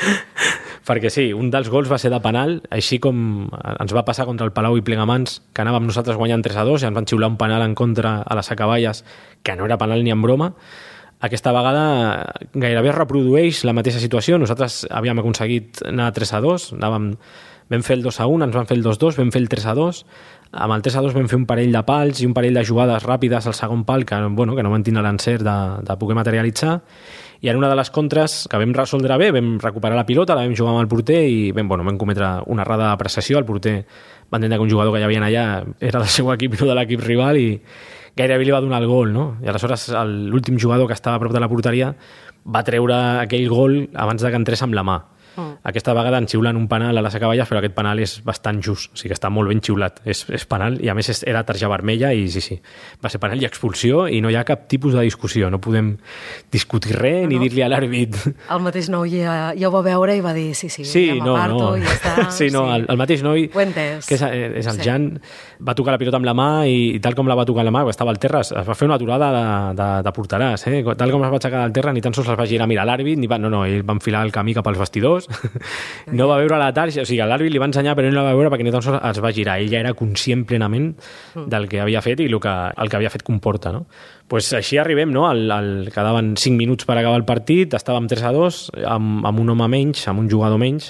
perquè sí, un dels gols va ser de penal, així com ens va passar contra el Palau i Plegamans, que anàvem nosaltres guanyant 3-2 i ens van xiular un penal en contra a les acaballes, que no era penal ni en broma. Aquesta vegada gairebé es reprodueix la mateixa situació. Nosaltres havíem aconseguit anar 3-2, vam fer el 2-1, ens van fer el 2-2, vam fer el 3-2, amb el 3-2 vam fer un parell de pals i un parell de jugades ràpides al segon pal que no van tindre l'encert de poder materialitzar, i en una de les contres que vam resoldre bé, vam recuperar la pilota, la vam jugar amb el porter i vam cometre una errada d'apreciació. El porter va entendre que un jugador que hi havia allà era del seu equip i no de l'equip rival i gairebé li va donar el gol, no? I aleshores l'últim jugador que estava a prop de la porteria va treure aquell gol abans de que entrés amb la mà. Aquesta vegada ens xiulen un penal a les acaballes, però aquest penal és bastant just, o sigui que està molt ben xiulat, és penal i a més era targeta vermella i sí, va ser penal i expulsió i no hi ha cap tipus de discussió, no podem discutir res ni dir-li a l'àrbit. El mateix noi ja ho va veure i va dir sí, m'aparto i ja està. Sí, no, el mateix noi, que és el Jan, va tocar la pilota amb la mà i tal com la va tocar amb la mà, estava al terra, es va fer una aturada de porteràs, tal com es va aixecar del terra ni tan sols es va girar a mirar l'àrbit, ell va enfilar el camí cap als vestidors, no va veure la targeta, o sigui, l'àrbit li va ensenyar però no la va veure perquè ni tan sols es va girar. Ell ja era conscient plenament del que havia fet i el que havia fet comporta, no? Pues així arribem, no? Quedaven 5 minuts per acabar el partit, estàvem 3-2 amb un home menys, amb un jugador menys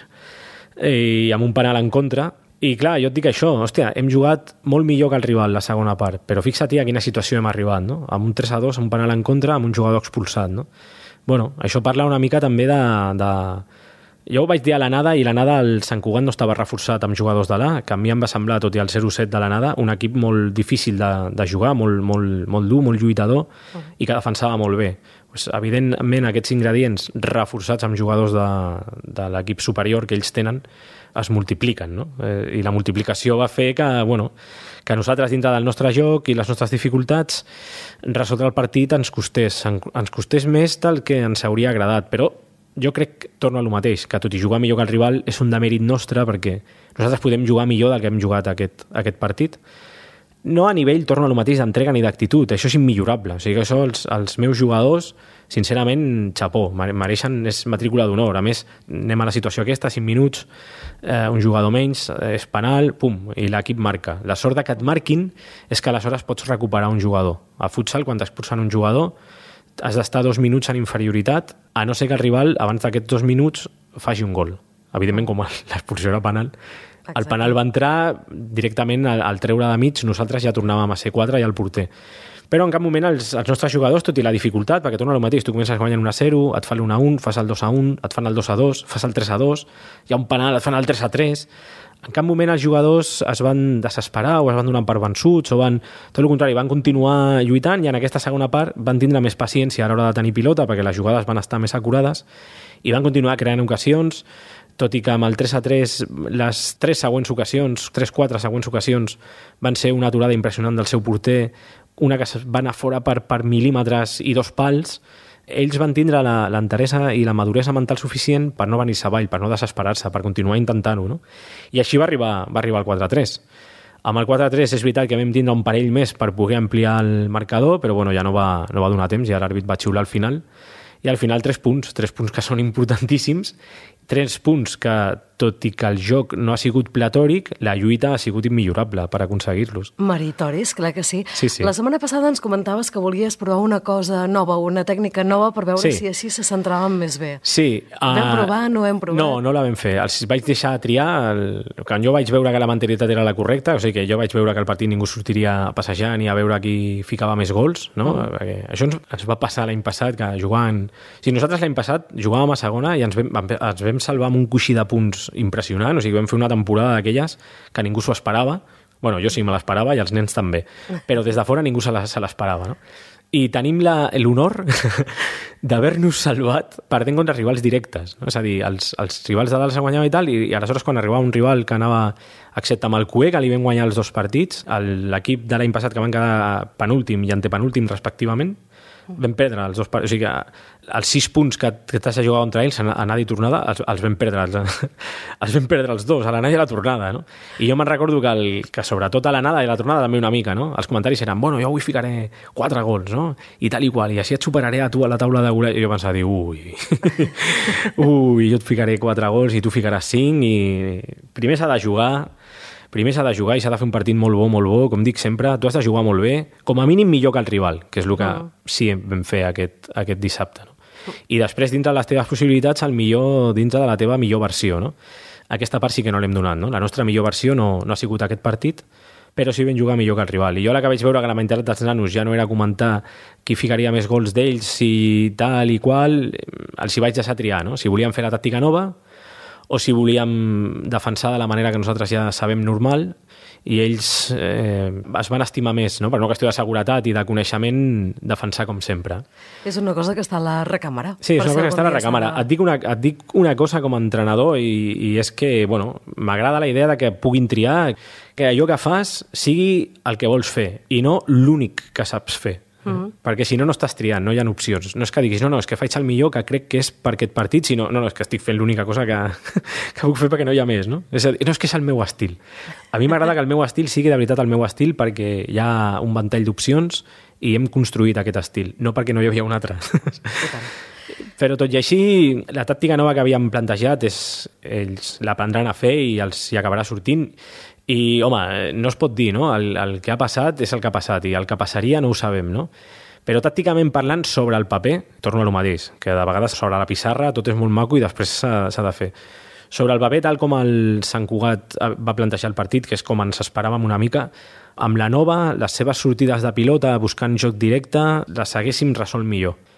i amb un penal en contra. I clar, jo et dic això, hòstia, hem jugat molt millor que el rival la segona part, però fixa't a quina situació hem arribat, no? Amb un 3-2, amb un penal en contra, amb un jugador expulsat, no? Bueno, això parla una mica també de... Jo ho vaig dir a l'anada i l'anada el Sant Cugat no estava reforçat amb jugadors de l'A, que a mi em va semblar, tot i el 0-7 de l'anada, un equip molt difícil de jugar, molt dur, molt lluitador i que defensava molt bé. pues, evidentment aquests ingredients reforçats amb jugadors de l'equip superior que ells tenen es multipliquen, no? I la multiplicació va fer que, que nosaltres dintre del nostre joc i les nostres dificultats resoldre el partit ens costés més del que ens hauria agradat, però jo crec, torno a lo mateix, que tot i jugar millor que el rival és un demèrit nostre perquè nosaltres podem jugar millor del que hem jugat aquest partit. No a nivell, torno a lo mateix, d'entrega ni d'actitud, això és immillorable. O sigui que això els meus jugadors, sincerament, xapó, mereixen, és matrícula d'honor. A més, anem a la situació aquesta, 5 minuts, un jugador menys, és penal, pum, i l'equip marca. La sort que et marquin és que aleshores pots recuperar un jugador. A futsal, quan t'expulsen un jugador, has d'estar 2 minuts en inferioritat, a no ser que el rival, abans d'aquests 2 minuts, faci un gol. Evidentment, com l'expulsió era penal, el penal va entrar directament al treure de mig, nosaltres ja tornàvem a ser 4 i al porter. Però en cap moment els nostres jugadors, tot i la dificultat, perquè torna al mateix, tu comences guanyant 1-0, et fan l'1-1, fas el 2-1, et fan el 2-2, fas el 3-2, hi ha un penal, et fan el 3-3... En cap moment els jugadors es van desesperar o es van donar per vençuts o van, tot el contrari, van continuar lluitant i en aquesta segona part van tindre més paciència a l'hora de tenir pilota perquè les jugades van estar més acurades i van continuar creant ocasions, tot i que amb el 3-3 les 3-4 següents ocasions van ser una aturada impressionant del seu porter, una que va anar fora per mil·límetres i 2 pals. Ells van tindre l'enteresa i la maduresa mental suficient per no venir-se avall, per no desesperar-se, per continuar intentant-ho, no? I així va arribar el 4-3. Amb el 4-3 és veritat que vam tindre un parell més per poder ampliar el marcador, però ja no va donar temps, ja l'àrbit va xiular al final. I al final 3 punts que són importantíssims, 3 punts que, tot i que el joc no ha sigut platòric, la lluita ha sigut immillorable per aconseguir-los. Meritoris, clar que sí. Sí. La setmana passada ens comentaves que volies provar una cosa nova, una tècnica nova per veure si així se centraven més bé. Sí. Vam provar, no vam provar? No la vam fer. Els vaig deixar triar, quan jo vaig veure que la mentalitat era la correcta, o sigui que jo vaig veure que el partit ningú sortiria a passejar ni a veure qui ficava més gols, no? Perquè això ens va passar l'any passat, que jugant... Si nosaltres l'any passat jugàvem a segona i ens vam salvar amb un coixí de punts impressionant, o sigui, vam fer una temporada d'aquelles que ningú s'ho esperava. Bueno, jo sí me l'esperava i els nens també, però des de fora ningú se l'esperava, no? I tenim l'honor d'haver-nos salvat perdent contra rivals directes, no? És a dir, els rivals de dalt se guanyaven i tal, i aleshores quan arribava un rival que anava, excepte amb el CUE, que li vam guanyar els 2 partits, l'equip de l'any passat que van quedar penúltim i antepenúltim respectivament, vam perdre els 2 partits, o sigui que els 6 punts que t'has de jugar contra ells, anada i tornada, els vam perdre els vam perdre els 2, a l'anada i a la tornada, no? I jo me'n recordo que sobretot a l'anada i a la tornada també una mica, no? Els comentaris eren, jo avui ficaré 4 gols, no? I tal i qual, i així et superaré a tu a la taula de gols. I jo pensava, jo et ficaré 4 gols i tu ficaràs 5, i primer s'ha de jugar i s'ha de fer un partit molt bo, com dic sempre, tu has de jugar molt bé, com a mínim millor que el rival, que és el que sí vam fer aquest dissabte, no? I després, dintre de les teves possibilitats, el millor dintre de la teva millor versió, no? Aquesta part sí que no l'hem donat, no? La nostra millor versió no ha sigut aquest partit, però sí vam jugar millor que el rival. I jo la que vaig veure que la mentalitat dels nanos ja no era comentar qui ficaria més gols d'ells i tal i qual, els hi vaig deixar triar, no? Si volíem fer la tàctica nova o si volíem defensar de la manera que nosaltres ja sabem normal, i ells es van estimar més, no? Per una qüestió de seguretat i de coneixement, defensar com sempre. És una cosa que està a la recàmera. Sí, és una cosa que està a la recàmera. Et dic una cosa com a entrenador, i és que, m'agrada la idea de que puguin triar, que allò que fas sigui el que vols fer i no l'únic que saps fer. Perquè si no estàs triant, no hi ha opcions. No és que diguis, és que faig el millor que crec que és per aquest partit, sinó, és que estic fent l'única cosa que puc fer perquè no hi ha més, no? És a dir, no és que és el meu estil. A mi m'agrada que el meu estil sigui de veritat el meu estil perquè hi ha un ventall d'opcions i hem construït aquest estil, no perquè no hi havia un altre. Però tot i així, la tàctica nova que havíem plantejat ells l'aprendran a fer i els hi acabarà sortint. I, no es pot dir, no? El que ha passat és el que ha passat i el que passaria no ho sabem, no? Però tàcticament parlant, sobre el paper, torno a lo mateix, que de vegades sobre la pissarra tot és molt maco i després s'ha de fer. Sobre el paper, tal com el Sant Cugat va plantejar el partit, que és com ens esperàvem una mica, amb la nova, les seves sortides de pilota buscant joc directe, les haguéssim resolt millor.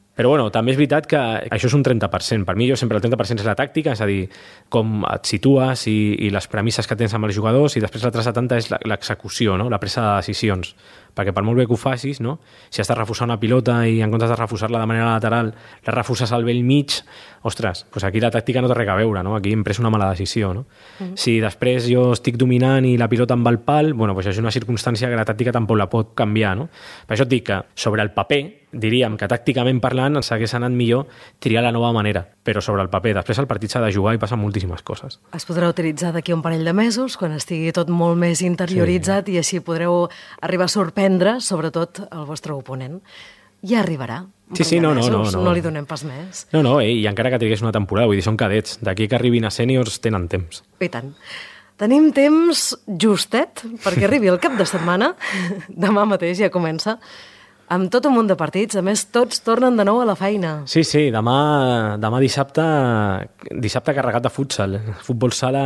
Però bueno, també és veritat que això és un 30%. Per mi jo sempre el 30% és la tàctica, és a dir, com et situes i les premisses que tens amb els jugadors, i després l'altre 70% és l'execució, no? La presa de decisions. Perquè per molt bé que ho facis, no? Si has de refusar una pilota i en comptes de refusar-la de manera lateral la refuses al vell mig, ostres, doncs aquí la tàctica no té res a veure, no? Aquí hem pres una mala decisió, no? Si després jo estic dominant i la pilota em va al pal, bueno, doncs és una circumstància que la tàctica tampoc la pot canviar, no? Per això et dic que sobre el paper diríem que tàcticament parlant ens hagués anat millor triar la nova manera, però sobre el paper. Després el partit s'ha de jugar i passen moltíssimes coses. Es podrà utilitzar d'aquí un parell de mesos, quan estigui tot molt més interioritzat, i així podreu arribar a sorprendre, sobretot, el vostre oponent. Ja arribarà. Sí, no li donem pas més. No, i encara que trigués una temporada, vull dir, són cadets. D'aquí que arribin a sèniors tenen temps. I tant. Tenim temps justet perquè arribi el cap de setmana. Demà mateix ja comença. Amb tot un munt de partits, a més, tots tornen de nou a la feina. Sí, demà dissabte carregat de futsal, futbol sala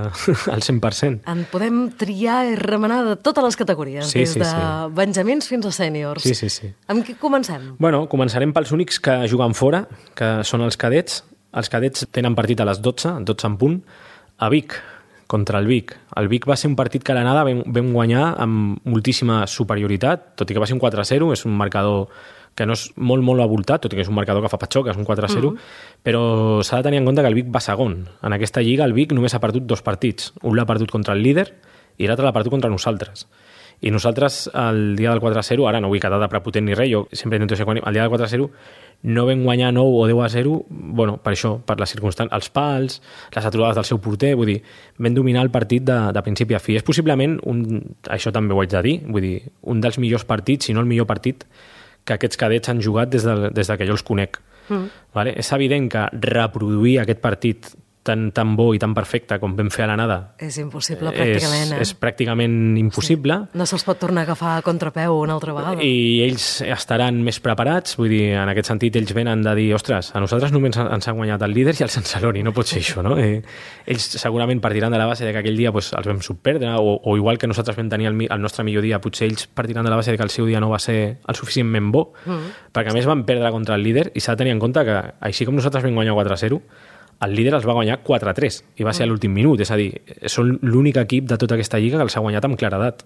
al 100%. En podem triar i remenar de totes les categories, des de benjamins fins a sèniors. Sí. Amb què comencem? Bueno, començarem pels únics que juguen fora, que són els cadets. Els cadets tenen partit a les 12 en punt, a Vic, contra el Vic. El Vic va ser un partit que a l'anada vam guanyar amb moltíssima superioritat, tot i que va ser un 4-0, és un marcador que no és molt, molt avoltat, tot i que és un marcador que fa patxó, que és un 4-0, però s'ha de tenir en compte que el Vic va segon. En aquesta lliga el Vic només ha perdut 2 partits. Un l'ha perdut contra el líder i l'altre l'ha perdut contra nosaltres. I nosaltres, el dia del 4-0, ara no vull quedar de prepotent ni res, jo sempre intento ser quan el dia del 4-0 no vam guanyar 9 o 10-0, bueno, per això, per les circumstàncies, els pals, les aturades del seu porter, vull dir, vam dominar el partit de principi a fi. És possiblement, això també ho haig de dir, vull dir, un dels millors partits, si no el millor partit, que aquests cadets han jugat des que jo els conec. Vale? És evident que reproduir aquest partit tan bo i tan perfecte com vam fer a l'anada és impossible, pràcticament. És pràcticament impossible. Sí. No se'ls pot tornar a agafar a contrapeu una altra vegada. I ells estaran més preparats, vull dir, en aquest sentit ells venen de dir, ostres, a nosaltres només ens han guanyat el líder i el Sant Celoni, no pot ser això, no? Ells segurament partiran de la base de que aquell dia pues, els vam subperdre, o igual que nosaltres vam tenir el nostre millor dia, potser ells partiran de la base de que el seu dia no va ser el suficientment bo, perquè a més van perdre contra el líder, i s'ha de tenir en compte que, així com nosaltres vam guanyar 4-0, el líder els va guanyar 4-3 i va ser a l'últim minut, és a dir, són l'únic equip de tota aquesta lliga que els ha guanyat amb claredat.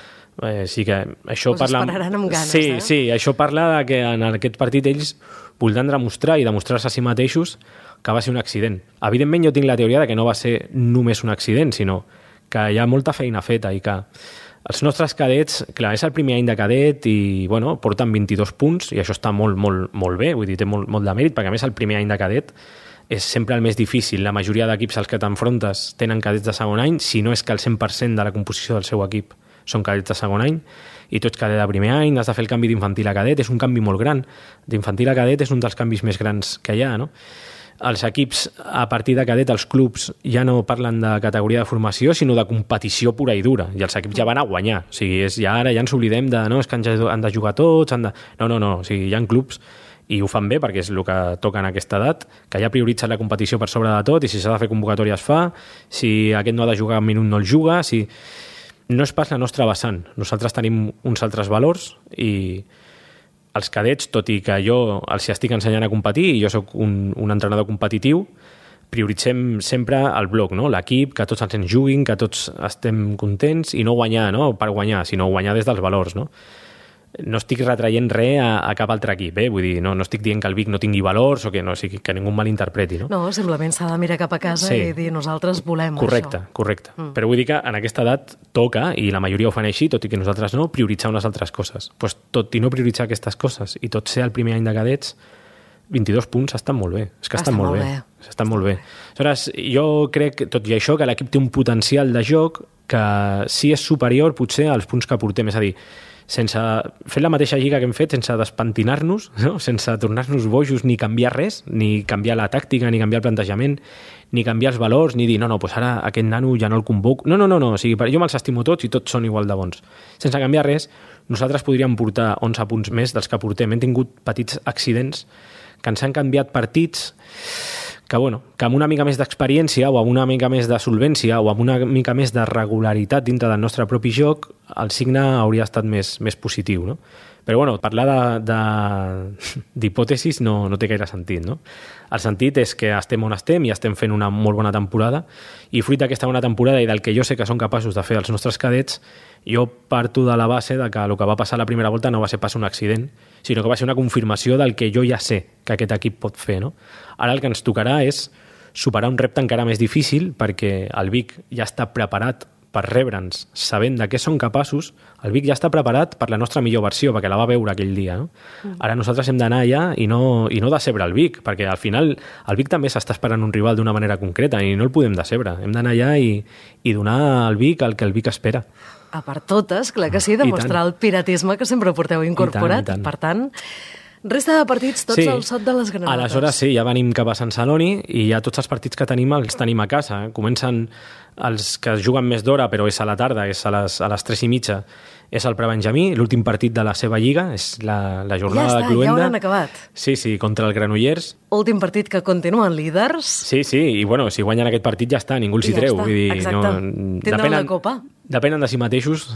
Així que això parla... esperaran amb ganes, Sí, això parla de que en aquest partit ells voldran demostrar i demostrar-se a si mateixos que va ser un accident. Evidentment jo tinc la teoria de que no va ser només un accident, sinó que hi ha molta feina feta i que els nostres cadets, clar, és el primer any de cadet i, bueno, porten 22 punts i això està molt, molt, molt bé, vull dir, té molt de mèrit, perquè a més el primer any de cadet és sempre el més difícil. La majoria d'equips als que t'enfrontes tenen cadets de segon any, si no és que el 100% de la composició del seu equip són cadets de segon any, i tu ets cadet de primer any, has de fer el canvi d'infantil a cadet, és un canvi molt gran. D'infantil a cadet és un dels canvis més grans que hi ha, no? Els equips, a partir de cadet, els clubs ja no parlen de categoria de formació, sinó de competició pura i dura, i els equips ja van a guanyar. O sigui, ara ja ens oblidem de, no, és que han de jugar tots, No, o sigui, hi ha clubs i ho fan bé perquè és el que toca en aquesta edat, que ja prioritzen la competició per sobre de tot, i si s'ha de fer convocatòria es fa, si aquest no ha de jugar un minut no el juga, si... No és pas la nostra vessant. Nosaltres tenim uns altres valors i els cadets, tot i que jo els estic ensenyant a competir i jo sóc un entrenador competitiu, prioritzem sempre el bloc, no? L'equip, que tots ens juguin, que tots estem contents i no guanyar, no? Per guanyar, sinó guanyar des dels valors, no? No estic retraient res a cap altre equip, vull dir, no estic dient que el Vic no tingui valors o que que ningú malinterpreti, no? No, simplement s'ha de mirar cap a casa i dir nosaltres volem això. Correcte. Però vull dir que en aquesta edat toca, i la majoria ho fan així, tot i que nosaltres no, prioritzar unes altres coses. Pues, tot i no prioritzar aquestes coses i tot ser el primer any de cadets, 22 punts estan molt bé. És que estan molt bé. Estan molt bé. Aleshores, jo crec, tot i això, que l'equip té un potencial de joc que sí és superior potser als punts que portem, és a dir, sense fer la mateixa lliga que hem fet, sense despentinar-nos, no? Sense tornar-nos bojos ni canviar res, ni canviar la tàctica, ni canviar el plantejament, ni canviar els valors, ni dir, no, pues ara aquest nano ja no el convoco. No. O sigui, jo me'ls estimo tots i tots són igual de bons. Sense canviar res, nosaltres podríem portar 11 punts més dels que portem. Hem tingut petits accidents que ens han canviat partits que amb una mica més d'experiència o amb una mica més de solvència o amb una mica més de regularitat dintre del nostre propi joc, el signe hauria estat més positiu, no? Però bueno, parlar d'hipòtesis no té gaire sentit, no? El sentit és que estem on estem i estem fent una molt bona temporada i fruit d'aquesta bona temporada i del que jo sé que són capaços de fer els nostres cadets, jo parto de la base de que el que va passar a la primera volta no va ser pas un accident, sinó que va ser una confirmació del que jo ja sé que aquest equip pot fer, no? Ara el que ens tocarà és superar un repte encara més difícil perquè el Vic ja està preparat per rebre'ns, sabent de què són capaços. El Vic ja està preparat per la nostra millor versió, perquè la va veure aquell dia, no? Ara nosaltres hem d'anar allà i no decebre el Vic, perquè al final el Vic també s'està esperant un rival d'una manera concreta i no el podem decebre. Hem d'anar allà i donar al Vic el que el Vic espera. A part totes, clar que sí, demostrar el piratisme que sempre porteu incorporat. I tant. Per tant, resta de partits tots al sot de les granotes. Aleshores sí, ja venim cap a Sant Celoni i ja tots els partits que tenim els tenim a casa. Comencen els que juguen més d'hora, però és a la tarda, és a les 3:30, és el prebenjamí, l'últim partit de la seva lliga, és la jornada de Cluenda. Ja hauran acabat. Sí, contra el Granollers. Últim partit que continuen líders. Sí, i bueno, si guanyen aquest partit ja està, ningú els hi treu. Vull dir, exacte, tindran la copa. Depenen de si mateixos.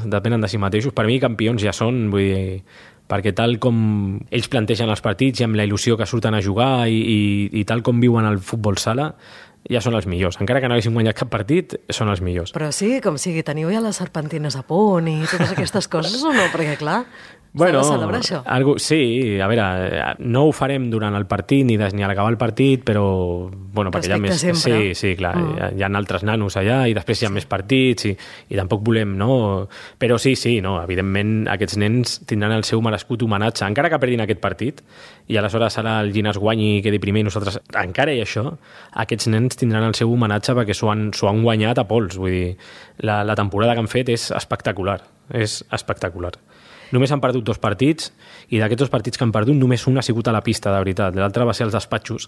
Per mi campions ja són, vull dir, perquè tal com ells plantegen els partits i amb la il·lusió que surten a jugar i tal com viuen el futbol sala, ja són els millors. Encara que no haguéssim guanyat cap partit, són els millors. Però sí, com sigui, teniu ja les serpentines a punt i totes aquestes coses o no? Perquè, clar, s'ha de celebrar això. Sí, a veure, no ho farem durant el partit ni a l'acabar el partit, però... Bueno, perquè hi ha més... sempre. Sí, clar, hi ha altres nanos allà i després hi ha més partits i tampoc volem, no? Però sí, no, evidentment aquests nens tindran el seu merescut homenatge, encara que perdin aquest partit i aleshores ara el Llinars guanyi i quedi primer i nosaltres... Encara i això, aquests nens tindran el seu homenatge perquè s'ho han guanyat a pols. Vull dir, la temporada que han fet és espectacular. És espectacular. Només han perdut 2 partits i d'aquests 2 partits que han perdut només un ha sigut a la pista, de veritat. L'altre va ser als despatxos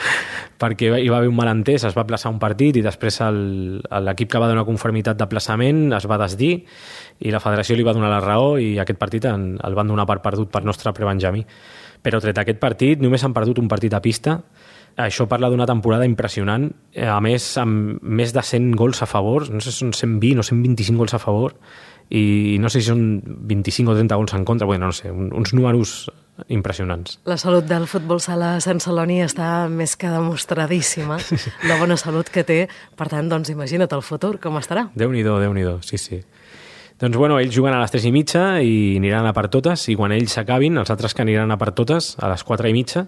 perquè hi va haver un malentès, es va plaçar un partit i després l'equip que va donar conformitat de plaçament es va desdir i la federació li va donar la raó i aquest partit el van donar per perdut per nostre prebenjamí. Però tret aquest partit només han perdut un partit a pista. Això parla d'una temporada impressionant, a més amb més de 100 gols a favor, no sé si són 120 o 125 gols a favor i no sé si són 25 o 30 gols en contra, bueno, no sé, uns números impressionants. La salut del futbol sala a Sant Celoni està més que demostradíssima, la bona salut que té, per tant, doncs imagina't el futur, com estarà. Déu-n'hi-do, sí. Doncs bueno, ells juguen a les 3:30 i aniran a per totes i quan ells s'acabin, els altres que aniran a per totes a les 4:30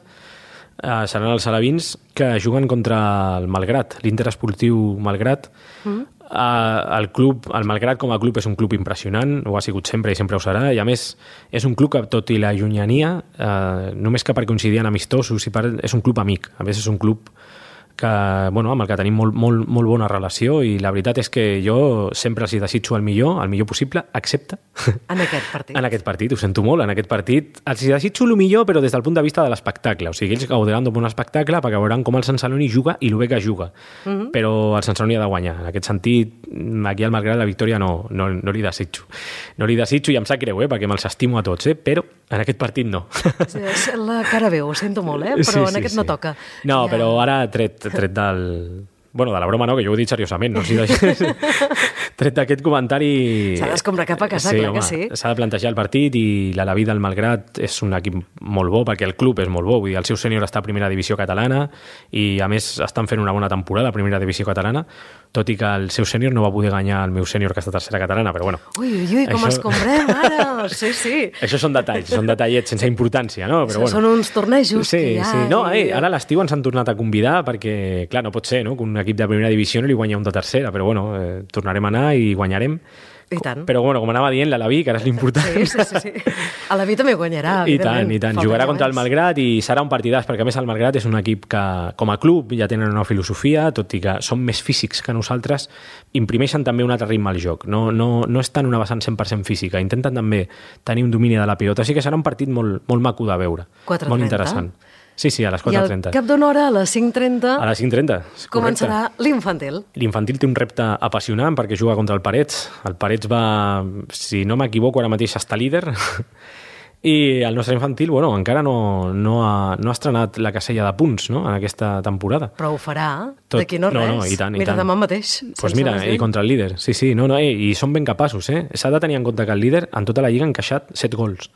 seran els alevins que juguen contra el Malgrat, l'Inter Esportiu Malgrat. El club, el Malgrat com a club és un club impressionant, ho ha sigut sempre i sempre ho serà, i a més és un club que, tot i la llunyania, només que per coincidir en amistosos, és un club amic, a més és un club que, bueno, amb el que tenim molt bona relació i la veritat és que jo sempre els hi desitjo el millor possible, excepte en aquest partit. En aquest partit, ho sento molt, en aquest partit els hi desitjo el millor però des del punt de vista de l'espectacle, o sigui, ells gaudiran d'un bon espectacle perquè veuran com el Sant Celoni juga i el bé que juga, però el Sant Celoni ha de guanyar, en aquest sentit aquí al Malgrat la victòria no li desitjo i em sap greu, perquè me'ls estimo a tots, però en aquest partit no. Sí, és la cara veu, ho sento molt, però en aquest no toca. No, però ara tret del... Bueno, de la broma no, que jo ho he dit seriosament, no? Tret d'aquest comentari... S'ha d'escombrar cap a casa, clar que sí. S'ha de plantejar el partit i l'Alaví del Malgrat és un equip molt bo, perquè el club és molt bo, vull dir, el seu sènior està a primera divisió catalana i a més estan fent una bona temporada a primera divisió catalana, tot i que el seu sènior no va poder guanyar el meu sènior que està a tercera catalana, però bueno... Ui, com escombrem ara! Sí. Això són detallets sense importància, no? Però bueno. Són uns tornejos que hi ha... Sí. No, ara a l'estiu ens han tornat a convidar perquè, clar, no pot ser, no?, que un equip de primera divisió no li guanya un de tercera, però bueno, tornarem a anar i guanyarem. I tant. Però bueno, com anava dient, l'Alaví, que ara és l'important. Sí. L'Alaví també guanyarà, evidentment. I tant. Jugarà contra el Malgrat i serà un partidàs, perquè a més el Malgrat és un equip que, com a club, ja tenen una filosofia, tot i que són més físics que nosaltres, imprimeixen també un altre ritme al joc. No estan una vessant 100% física, intenten també tenir un domini de la pilota, així que serà un partit molt maco de veure. 4:30. Molt interessant. Sí, a les 4:30. I al cap d'una hora, a les 5:30... A les 5:30, començarà l'infantil. L'infantil té un repte apassionant perquè juga contra el Parets. El Parets va, si no m'equivoco, ara mateix està líder. I el nostre infantil, bueno, encara no ha estrenat la casella de punts, no?, en aquesta temporada. Però ho farà, d'aquí no res. No, i tant. Mira, demà mateix. Doncs mira, i contra el líder. Sí, i són ben capaços, eh? S'ha de tenir en compte que el líder en tota la lliga ha encaixat 7 gols.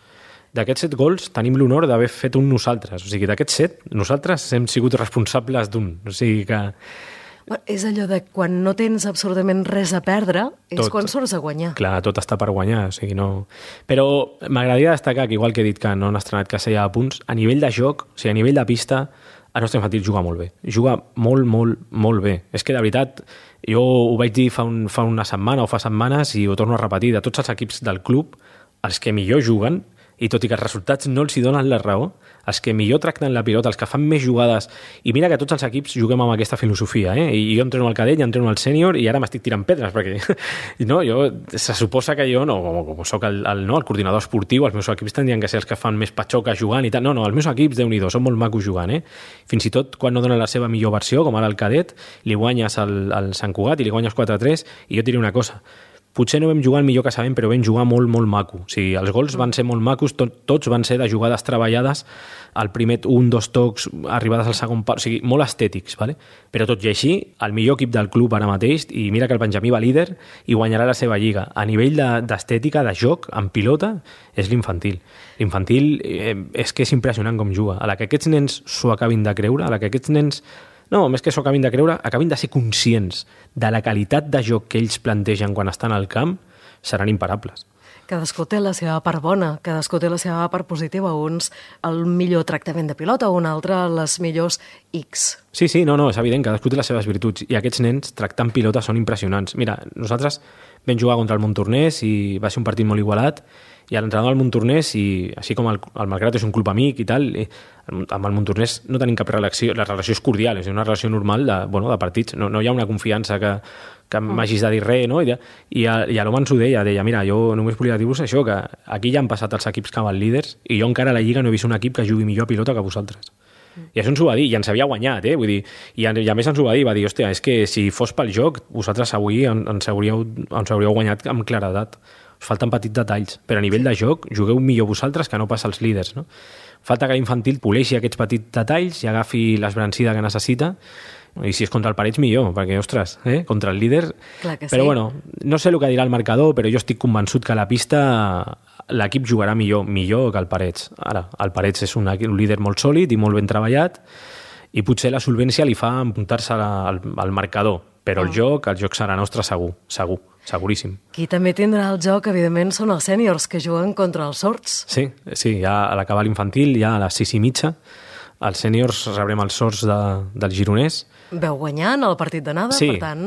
d'aquests 7 gols tenim l'honor d'haver fet un nosaltres. O sigui, d'aquests 7, nosaltres hem sigut responsables d'un. O sigui que... Bueno, és allò de quan no tens absolutament res a perdre, és quan surts a guanyar. Clar, tot està per guanyar, o sigui, no... Però m'agradaria destacar que, igual que he dit que no han estrenat Casella a punts, a nivell de joc, o sigui, a nivell de pista, el nostre infantil juga molt bé. Juga molt, molt, molt bé. És que, de veritat, jo ho vaig dir fa una setmana o fa setmanes i ho torno a repetir, de tots els equips del club, els que millor juguen, i tot i que els resultats no els hi donen la raó, els que millor tracten la pilota, els que fan més jugades, i mira que tots els equips juguem amb aquesta filosofia, i jo entreno al cadet, entreno al sènior, i ara m'estic tirant pedres, perquè no, se suposa que jo, no, com soc el coordinador esportiu, els meus equips tindrien que ser els que fan més patxoca jugant i tal. No, els meus equips, Déu-n'hi-do, són molt macos jugant, Fins i tot quan no donen la seva millor versió, com ara el cadet, li guanyes al Sant Cugat i li guanyes 4-3, i jo et diré una cosa, potser no vam jugar el millor que sabem, però vam jugar molt, molt maco. O sigui, els gols van ser molt macos, tots van ser de jugades treballades, el primer 1-2 tocs, arribades al segon pal, o sigui, molt estètics, ¿vale? Però tot i així, el millor equip del club ara mateix, i mira que el Benjamí va líder i guanyarà la seva lliga. A nivell d'estètica, de joc, en pilota, és l'infantil. L'infantil és que és impressionant com juga. A la que aquests nens s'ho acabin de creure, a la que aquests nens... No, més que s'ho acabin de creure, acabin de ser conscients de la qualitat de joc que ells plantegen quan estan al camp, seran imparables. Cadascú té la seva part bona, cadascú té la seva part positiva, uns el millor tractament de pilota, un altre les millors X. Sí, no, és evident, cadascú té les seves virtuts, i aquests nens tractant pilota són impressionants. Mira, nosaltres vam jugar contra el Montornès i va ser un partit molt igualat, i l'entrenador del Montornès, i així com el Malgrat és un club amic i tal, amb el Montornès no tenim cap relació, la relació és cordial, és una relació normal de partits, no hi ha una confiança que m'hagis de dir res, no? I l'home ens ho deia, mira, jo només volia dir-vos això, que aquí ja han passat els equips que van líders, i jo encara a la Lliga no he vist un equip que jugui millor a pilota que vosaltres. I això ens ho va dir, i ens havia guanyat, vull dir, i a més ens ho va dir, hòstia, és que si fos pel joc, vosaltres avui ens hauríeu guanyat amb claredat. Us falten petits detalls, però a nivell de joc jugueu millor vosaltres que no pas els líders, no? Falta que l'infantil poleixi aquests petits detalls i agafi l'esbrancida que necessita, i si és contra el Parets millor, perquè, ostres, contra el líder... Clar que sí. Però bueno, no sé el que dirà el marcador, però jo estic convençut que a la pista l'equip jugarà millor que el Parets. Ara, el Parets és un líder molt sòlid i molt ben treballat, i potser la solvència li fa apuntar-se al marcador, però el joc serà nostre segur, seguríssim. Qui també tindrà el joc, evidentment, són els sèniors que juguen contra els sords. Sí, ja a l'acabar l'infantil, ja a les 6:30, els sèniors rebrem els sords del Gironès. Veu guanyant el partit d'anada, sí, per tant...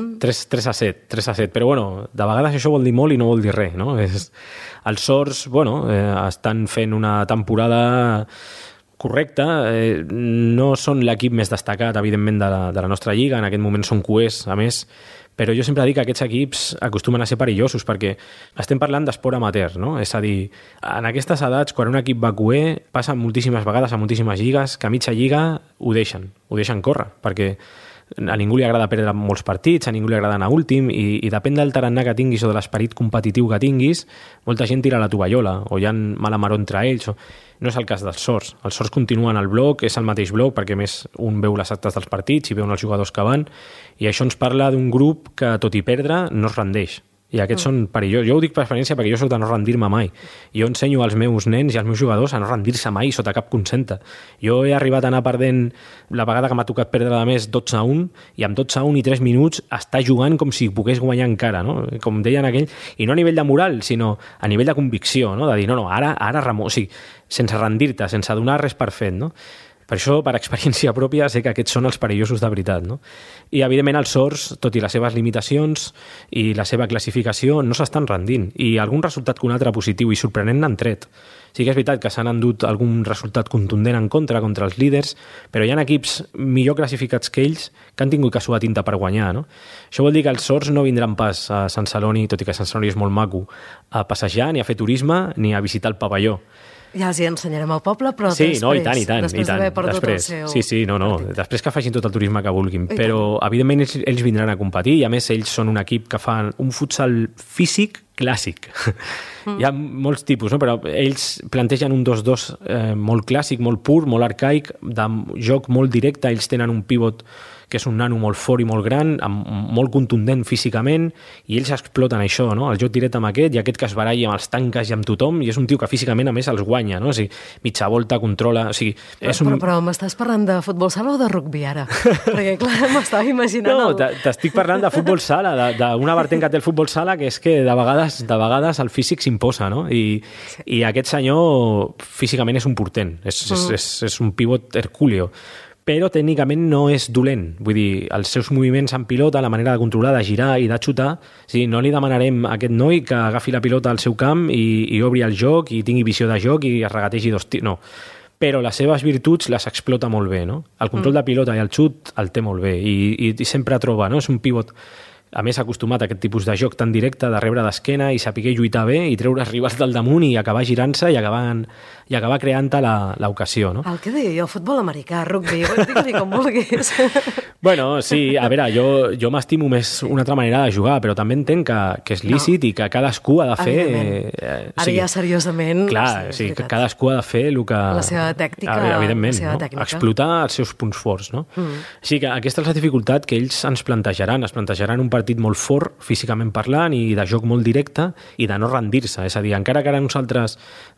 3-7, però bueno, de vegades això vol dir molt i no vol dir res, no? Els sords, estan fent una temporada correcta, no són l'equip més destacat, evidentment, de la nostra lliga, en aquest moment són cuers, a més, però jo sempre dic que aquests equips acostumen a ser perillosos, perquè estem parlant d'esport amateur, no? És a dir, en aquestes edats, quan un equip va cuer, passa moltíssimes vegades a moltíssimes lligues, que a mitja lliga ho deixen córrer, perquè a ningú li agrada perdre molts partits, a ningú li agrada anar últim, i depèn del tarannà que tinguis o de l'esperit competitiu que tinguis, molta gent tira la tovallola, o hi ha mala maror entre ells, no és el cas dels sords. Els sords continuen al bloc, és el mateix bloc, perquè més un veu les actes dels partits i veu els jugadors que van, i això ens parla d'un grup que, tot i perdre, no es rendeix. I aquests són perillosos. Jo ho dic per experiència perquè jo soc de no rendir-me mai. Jo ensenyo als meus nens i als meus jugadors a no rendir-se mai sota cap consenta. Jo he arribat a anar perdent la vegada que m'ha tocat perdre de més 12-1, i amb 12-1 i 3 minuts està jugant com si pogués guanyar encara, no? Com deien aquell, i no a nivell de moral, sinó a nivell de convicció, no? De dir, no, ara Ramon, o sigui, sense rendir-te, sense donar res per fet, no? Per això, per experiència pròpia, sé que aquests són els perillosos de veritat, no? I, evidentment, els sords, tot i les seves limitacions i la seva classificació, no s'estan rendint. I algun resultat que un altre positiu i sorprenent n'han tret. Sí que és veritat que s'han endut algun resultat contundent en contra els líders, però hi ha equips millor classificats que ells que han tingut que suar tinta per guanyar, no? Això vol dir que els sords no vindran pas a Sant Celoni, tot i que Sant Celoni és molt maco, a passejar, ni a fer turisme, ni a visitar el pavelló. Ja els hi ensenyarem al poble, però sí, després, no, i tant. després d'haver perdut el seu... Sí, no, partit. Després que facin tot el turisme que vulguin, però evidentment ells vindran a competir, i a més ells són un equip que fan un futsal físic clàssic. Hi ha molts tipus, no? Però ells plantegen un 2-2 molt clàssic, molt pur, molt arcaic, de joc molt directe. Ells tenen un pivot que és un nano molt fort i molt gran, molt contundent físicament, i ells exploten això, no? El joc directe amb aquest, i aquest que es baralla amb els tanques i amb tothom, i és un tio que físicament, a més, els guanya, no? O sigui, mitja volta, controla... O sigui, Però m'estàs parlant de futbol sala o de rugby, ara? Perquè, clar, m'estava imaginant... No, t'estic parlant de futbol sala, d'una vertent que té el futbol sala, que és que de vegades el físic s'imposa, no? I aquest senyor físicament és un portent, és un pivot hercúleo, però tècnicament no és dolent. Vull dir, els seus moviments en pilota, la manera de controlar, de girar i de xutar, no li demanarem a aquest noi que agafi la pilota al seu camp i obri el joc i tingui visió de joc i es regategi dos tirs. No. Però les seves virtuts les explota molt bé, no? El control de pilota i el xut el té molt bé i sempre troba, no? És un pivot, a més, acostumat a aquest tipus de joc tan directe, de rebre d'esquena i saber lluitar bé i treure els rivals del damunt i acabar girant-se i acabar creant-te l'ocasió, no? El que deia jo, futbol americà, rugby, digue-li com vulguis. Bueno, sí, a veure, jo m'estimo més una altra manera de jugar, però també entenc que és lícit i que cadascú ha de fer... Ara ja seriosament... Clar, sí, que cadascú ha de fer el que... La seva tècnica. Evidentment, no? Explotar els seus punts forts, no? Així que aquesta és la dificultat que ells ens plantejaran. Es plantejaran un partit molt fort, físicament parlant, i de joc molt directe, i de no rendir-se. És a dir, encara que ara nosaltres,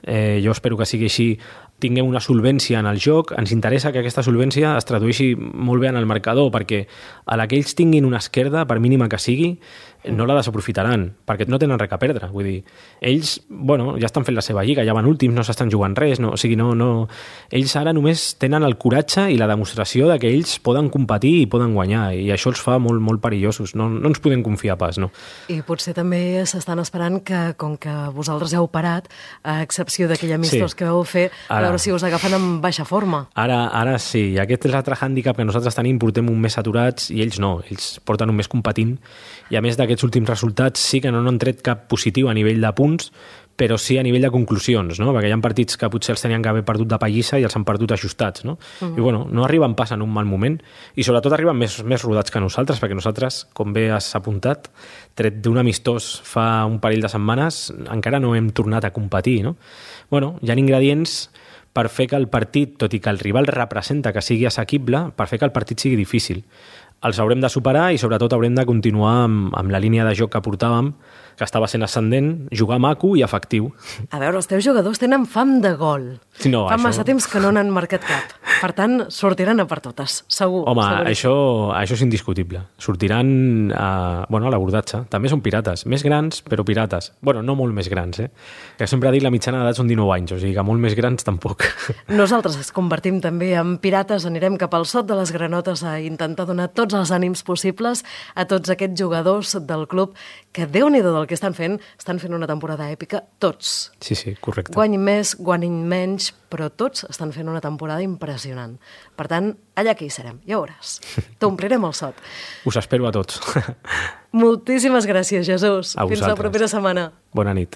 jo espero que sigui així, tinguem una solvència en el joc, ens interessa que aquesta solvència es tradueixi molt bé en el marcador, perquè a la que ells tinguin una esquerda, per mínima que sigui, no la desaprofitaran, perquè no tenen res a perdre. Vull dir, ells, bueno, ja estan fent la seva lliga, ja van últims, no s'estan jugant res, no, o sigui, no... Ells ara només tenen el coratge i la demostració de que ells poden competir i poden guanyar, i això els fa molt, molt perillosos. No ens podem confiar pas, no? I potser també s'estan esperant que, com que vosaltres heu parat, a excepció d'aquell amistós que vau fer, a veure si us agafen en baixa forma. Ara sí, i aquest és l'altre hàndicap que nosaltres tenim, portem un mes aturats i ells no, ells porten un mes competint, i a més d'aquests últims resultats sí que no han tret cap positiu a nivell de punts, però sí a nivell de conclusions, no? Perquè hi ha partits que potser els tenien que haver perdut de pallissa i els han perdut ajustats, no? I bueno, no arriben pas en un mal moment, i sobretot arriben més rodats que nosaltres, perquè nosaltres, com bé has apuntat, tret d'un amistós fa un parell de setmanes, encara no hem tornat a competir, no? Bueno, hi ha ingredients per fer que el partit, tot i que el rival representa que sigui assequible, per fer que el partit sigui difícil. Els haurem de superar i sobretot haurem de continuar amb la línia de joc que portàvem, que estava sent ascendent, jugar maco i efectiu. A veure, els teus jugadors tenen fam de gol. No, fa massa temps que no n'han marcat cap. Per tant, sortiran a per totes, segur. Home, això és indiscutible. Sortiran a l'abordatge. També són pirates, més grans, però pirates. Bueno, no molt més grans, Que sempre dic la mitjana d'edat són 19 anys, o sigui que molt més grans tampoc. Nosaltres ens convertim també en pirates, anirem cap al sot de les granotes a intentar donar tots els ànims possibles a tots aquests jugadors del club que, Déu-n'hi-do del que estan fent una temporada èpica, tots. Sí, correcte. Guanyin més, guanyin menys, però tots estan fent una temporada impressionant. Per tant, allà que hi serem, ja veuràs. T'omplirem el sot. Us espero a tots. Moltíssimes gràcies, Jesús. A vosaltres. Fins la propera setmana. Bona nit.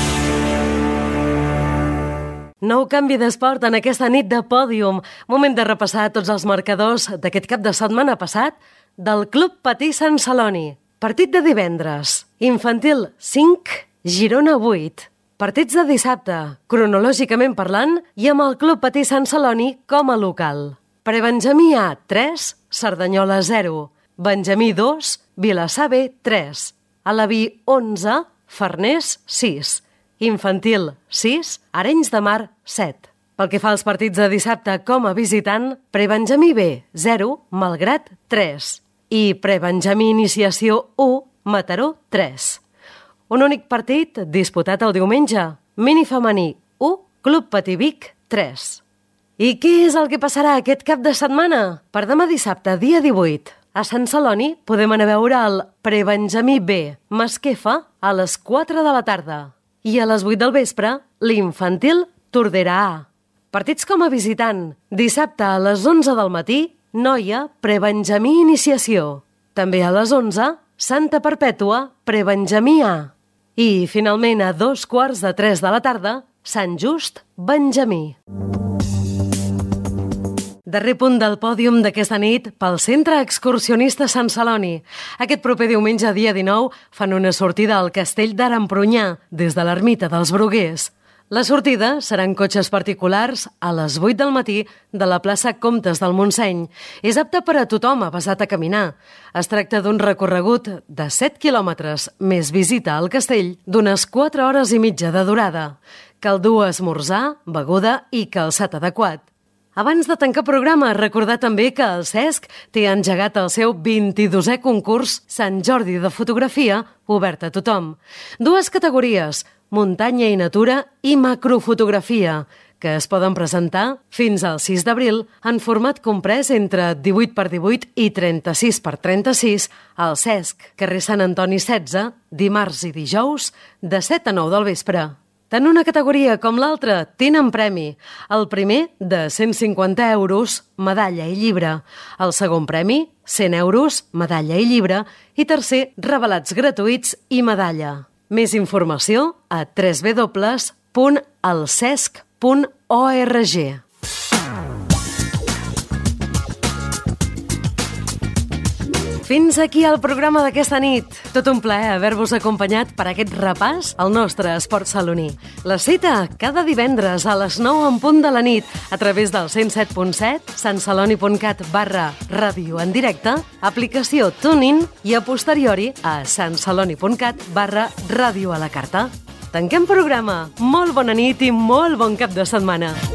Nou canvi d'esport en aquesta nit de pòdium. Moment de repassar tots els marcadors d'aquest cap de setmana passat del Club Patí Sant Celoni. Partit de divendres. Infantil 5, Girona 8. Partits de dissabte, cronològicament parlant, i amb el Club Patí Sant Celoni com a local. Prebenjamí A 3, Cerdanyola 0. Benjamí 2, Vilassar B 3. Alaví 11, Farners 6. Infantil 6, Arenys de Mar 7. Pel que fa als partits de dissabte com a visitant, Prebenjamí B 0, Malgrat 3 i Prebenjamí Iniciació 1, Mataró 3. Un únic partit disputat el diumenge, Mini Femení 1, Club Patí Vic 3. I què és el que passarà aquest cap de setmana? Per demà dissabte, dia 18, a Sant Celoni podem anar a veure el Prebenjamí B, Masquefa, a les 4 de la tarda. I a les 8 del vespre, l'Infantil Tordera A. Partits com a visitant. Dissabte a les 11 del matí, Noia, Prebenjamí Iniciació. També a les 11, Santa Perpètua, Prebenjamí A. I, finalment, a 2:45 de la tarda, Sant Just, Benjamí. Darrer punt del pòdium d'aquesta nit pel Centre Excursionista Sant Celoni. Aquest proper diumenge, dia 19, fan una sortida al Castell d'Aremprunyà, des de l'Ermita dels Bruguers. La sortida seran cotxes particulars a les 8 del matí de la plaça Comtes del Montseny. És apte per a tothom avesat a caminar. Es tracta d'un recorregut de 7 quilòmetres més visita al castell d'unes 4 hores i mitja de durada. Cal dur esmorzar, beguda i calçat adequat. Abans de tancar programa, recordar també que el Cesc té engegat el seu 22è concurs Sant Jordi de fotografia obert a tothom. 2 categories, muntanya i natura i macrofotografia, que es poden presentar fins al 6 d'abril en format comprès entre 18x18 i 36x36 al Cesc, carrer Sant Antoni 16, dimarts i dijous, de 7 a 9 del vespre. Tant una categoria com l'altra tenen premi. El primer, de 150 euros, medalla i llibre. El segon premi, 100 euros, medalla i llibre. I tercer, revelats gratuïts i medalla. Més informació a www.alcesc.org. Fins aquí el programa d'aquesta nit. Tot un plaer haver-vos acompanyat per aquest repàs al nostre esport saloní. La cita cada divendres a les 9 en punt de la nit a través del 107.7, santceloni.cat/ràdio en directe, aplicació TuneIn i a posteriori a santceloni.cat/ràdio a la carta. Tanquem programa. Molt bona nit i molt bon cap de setmana.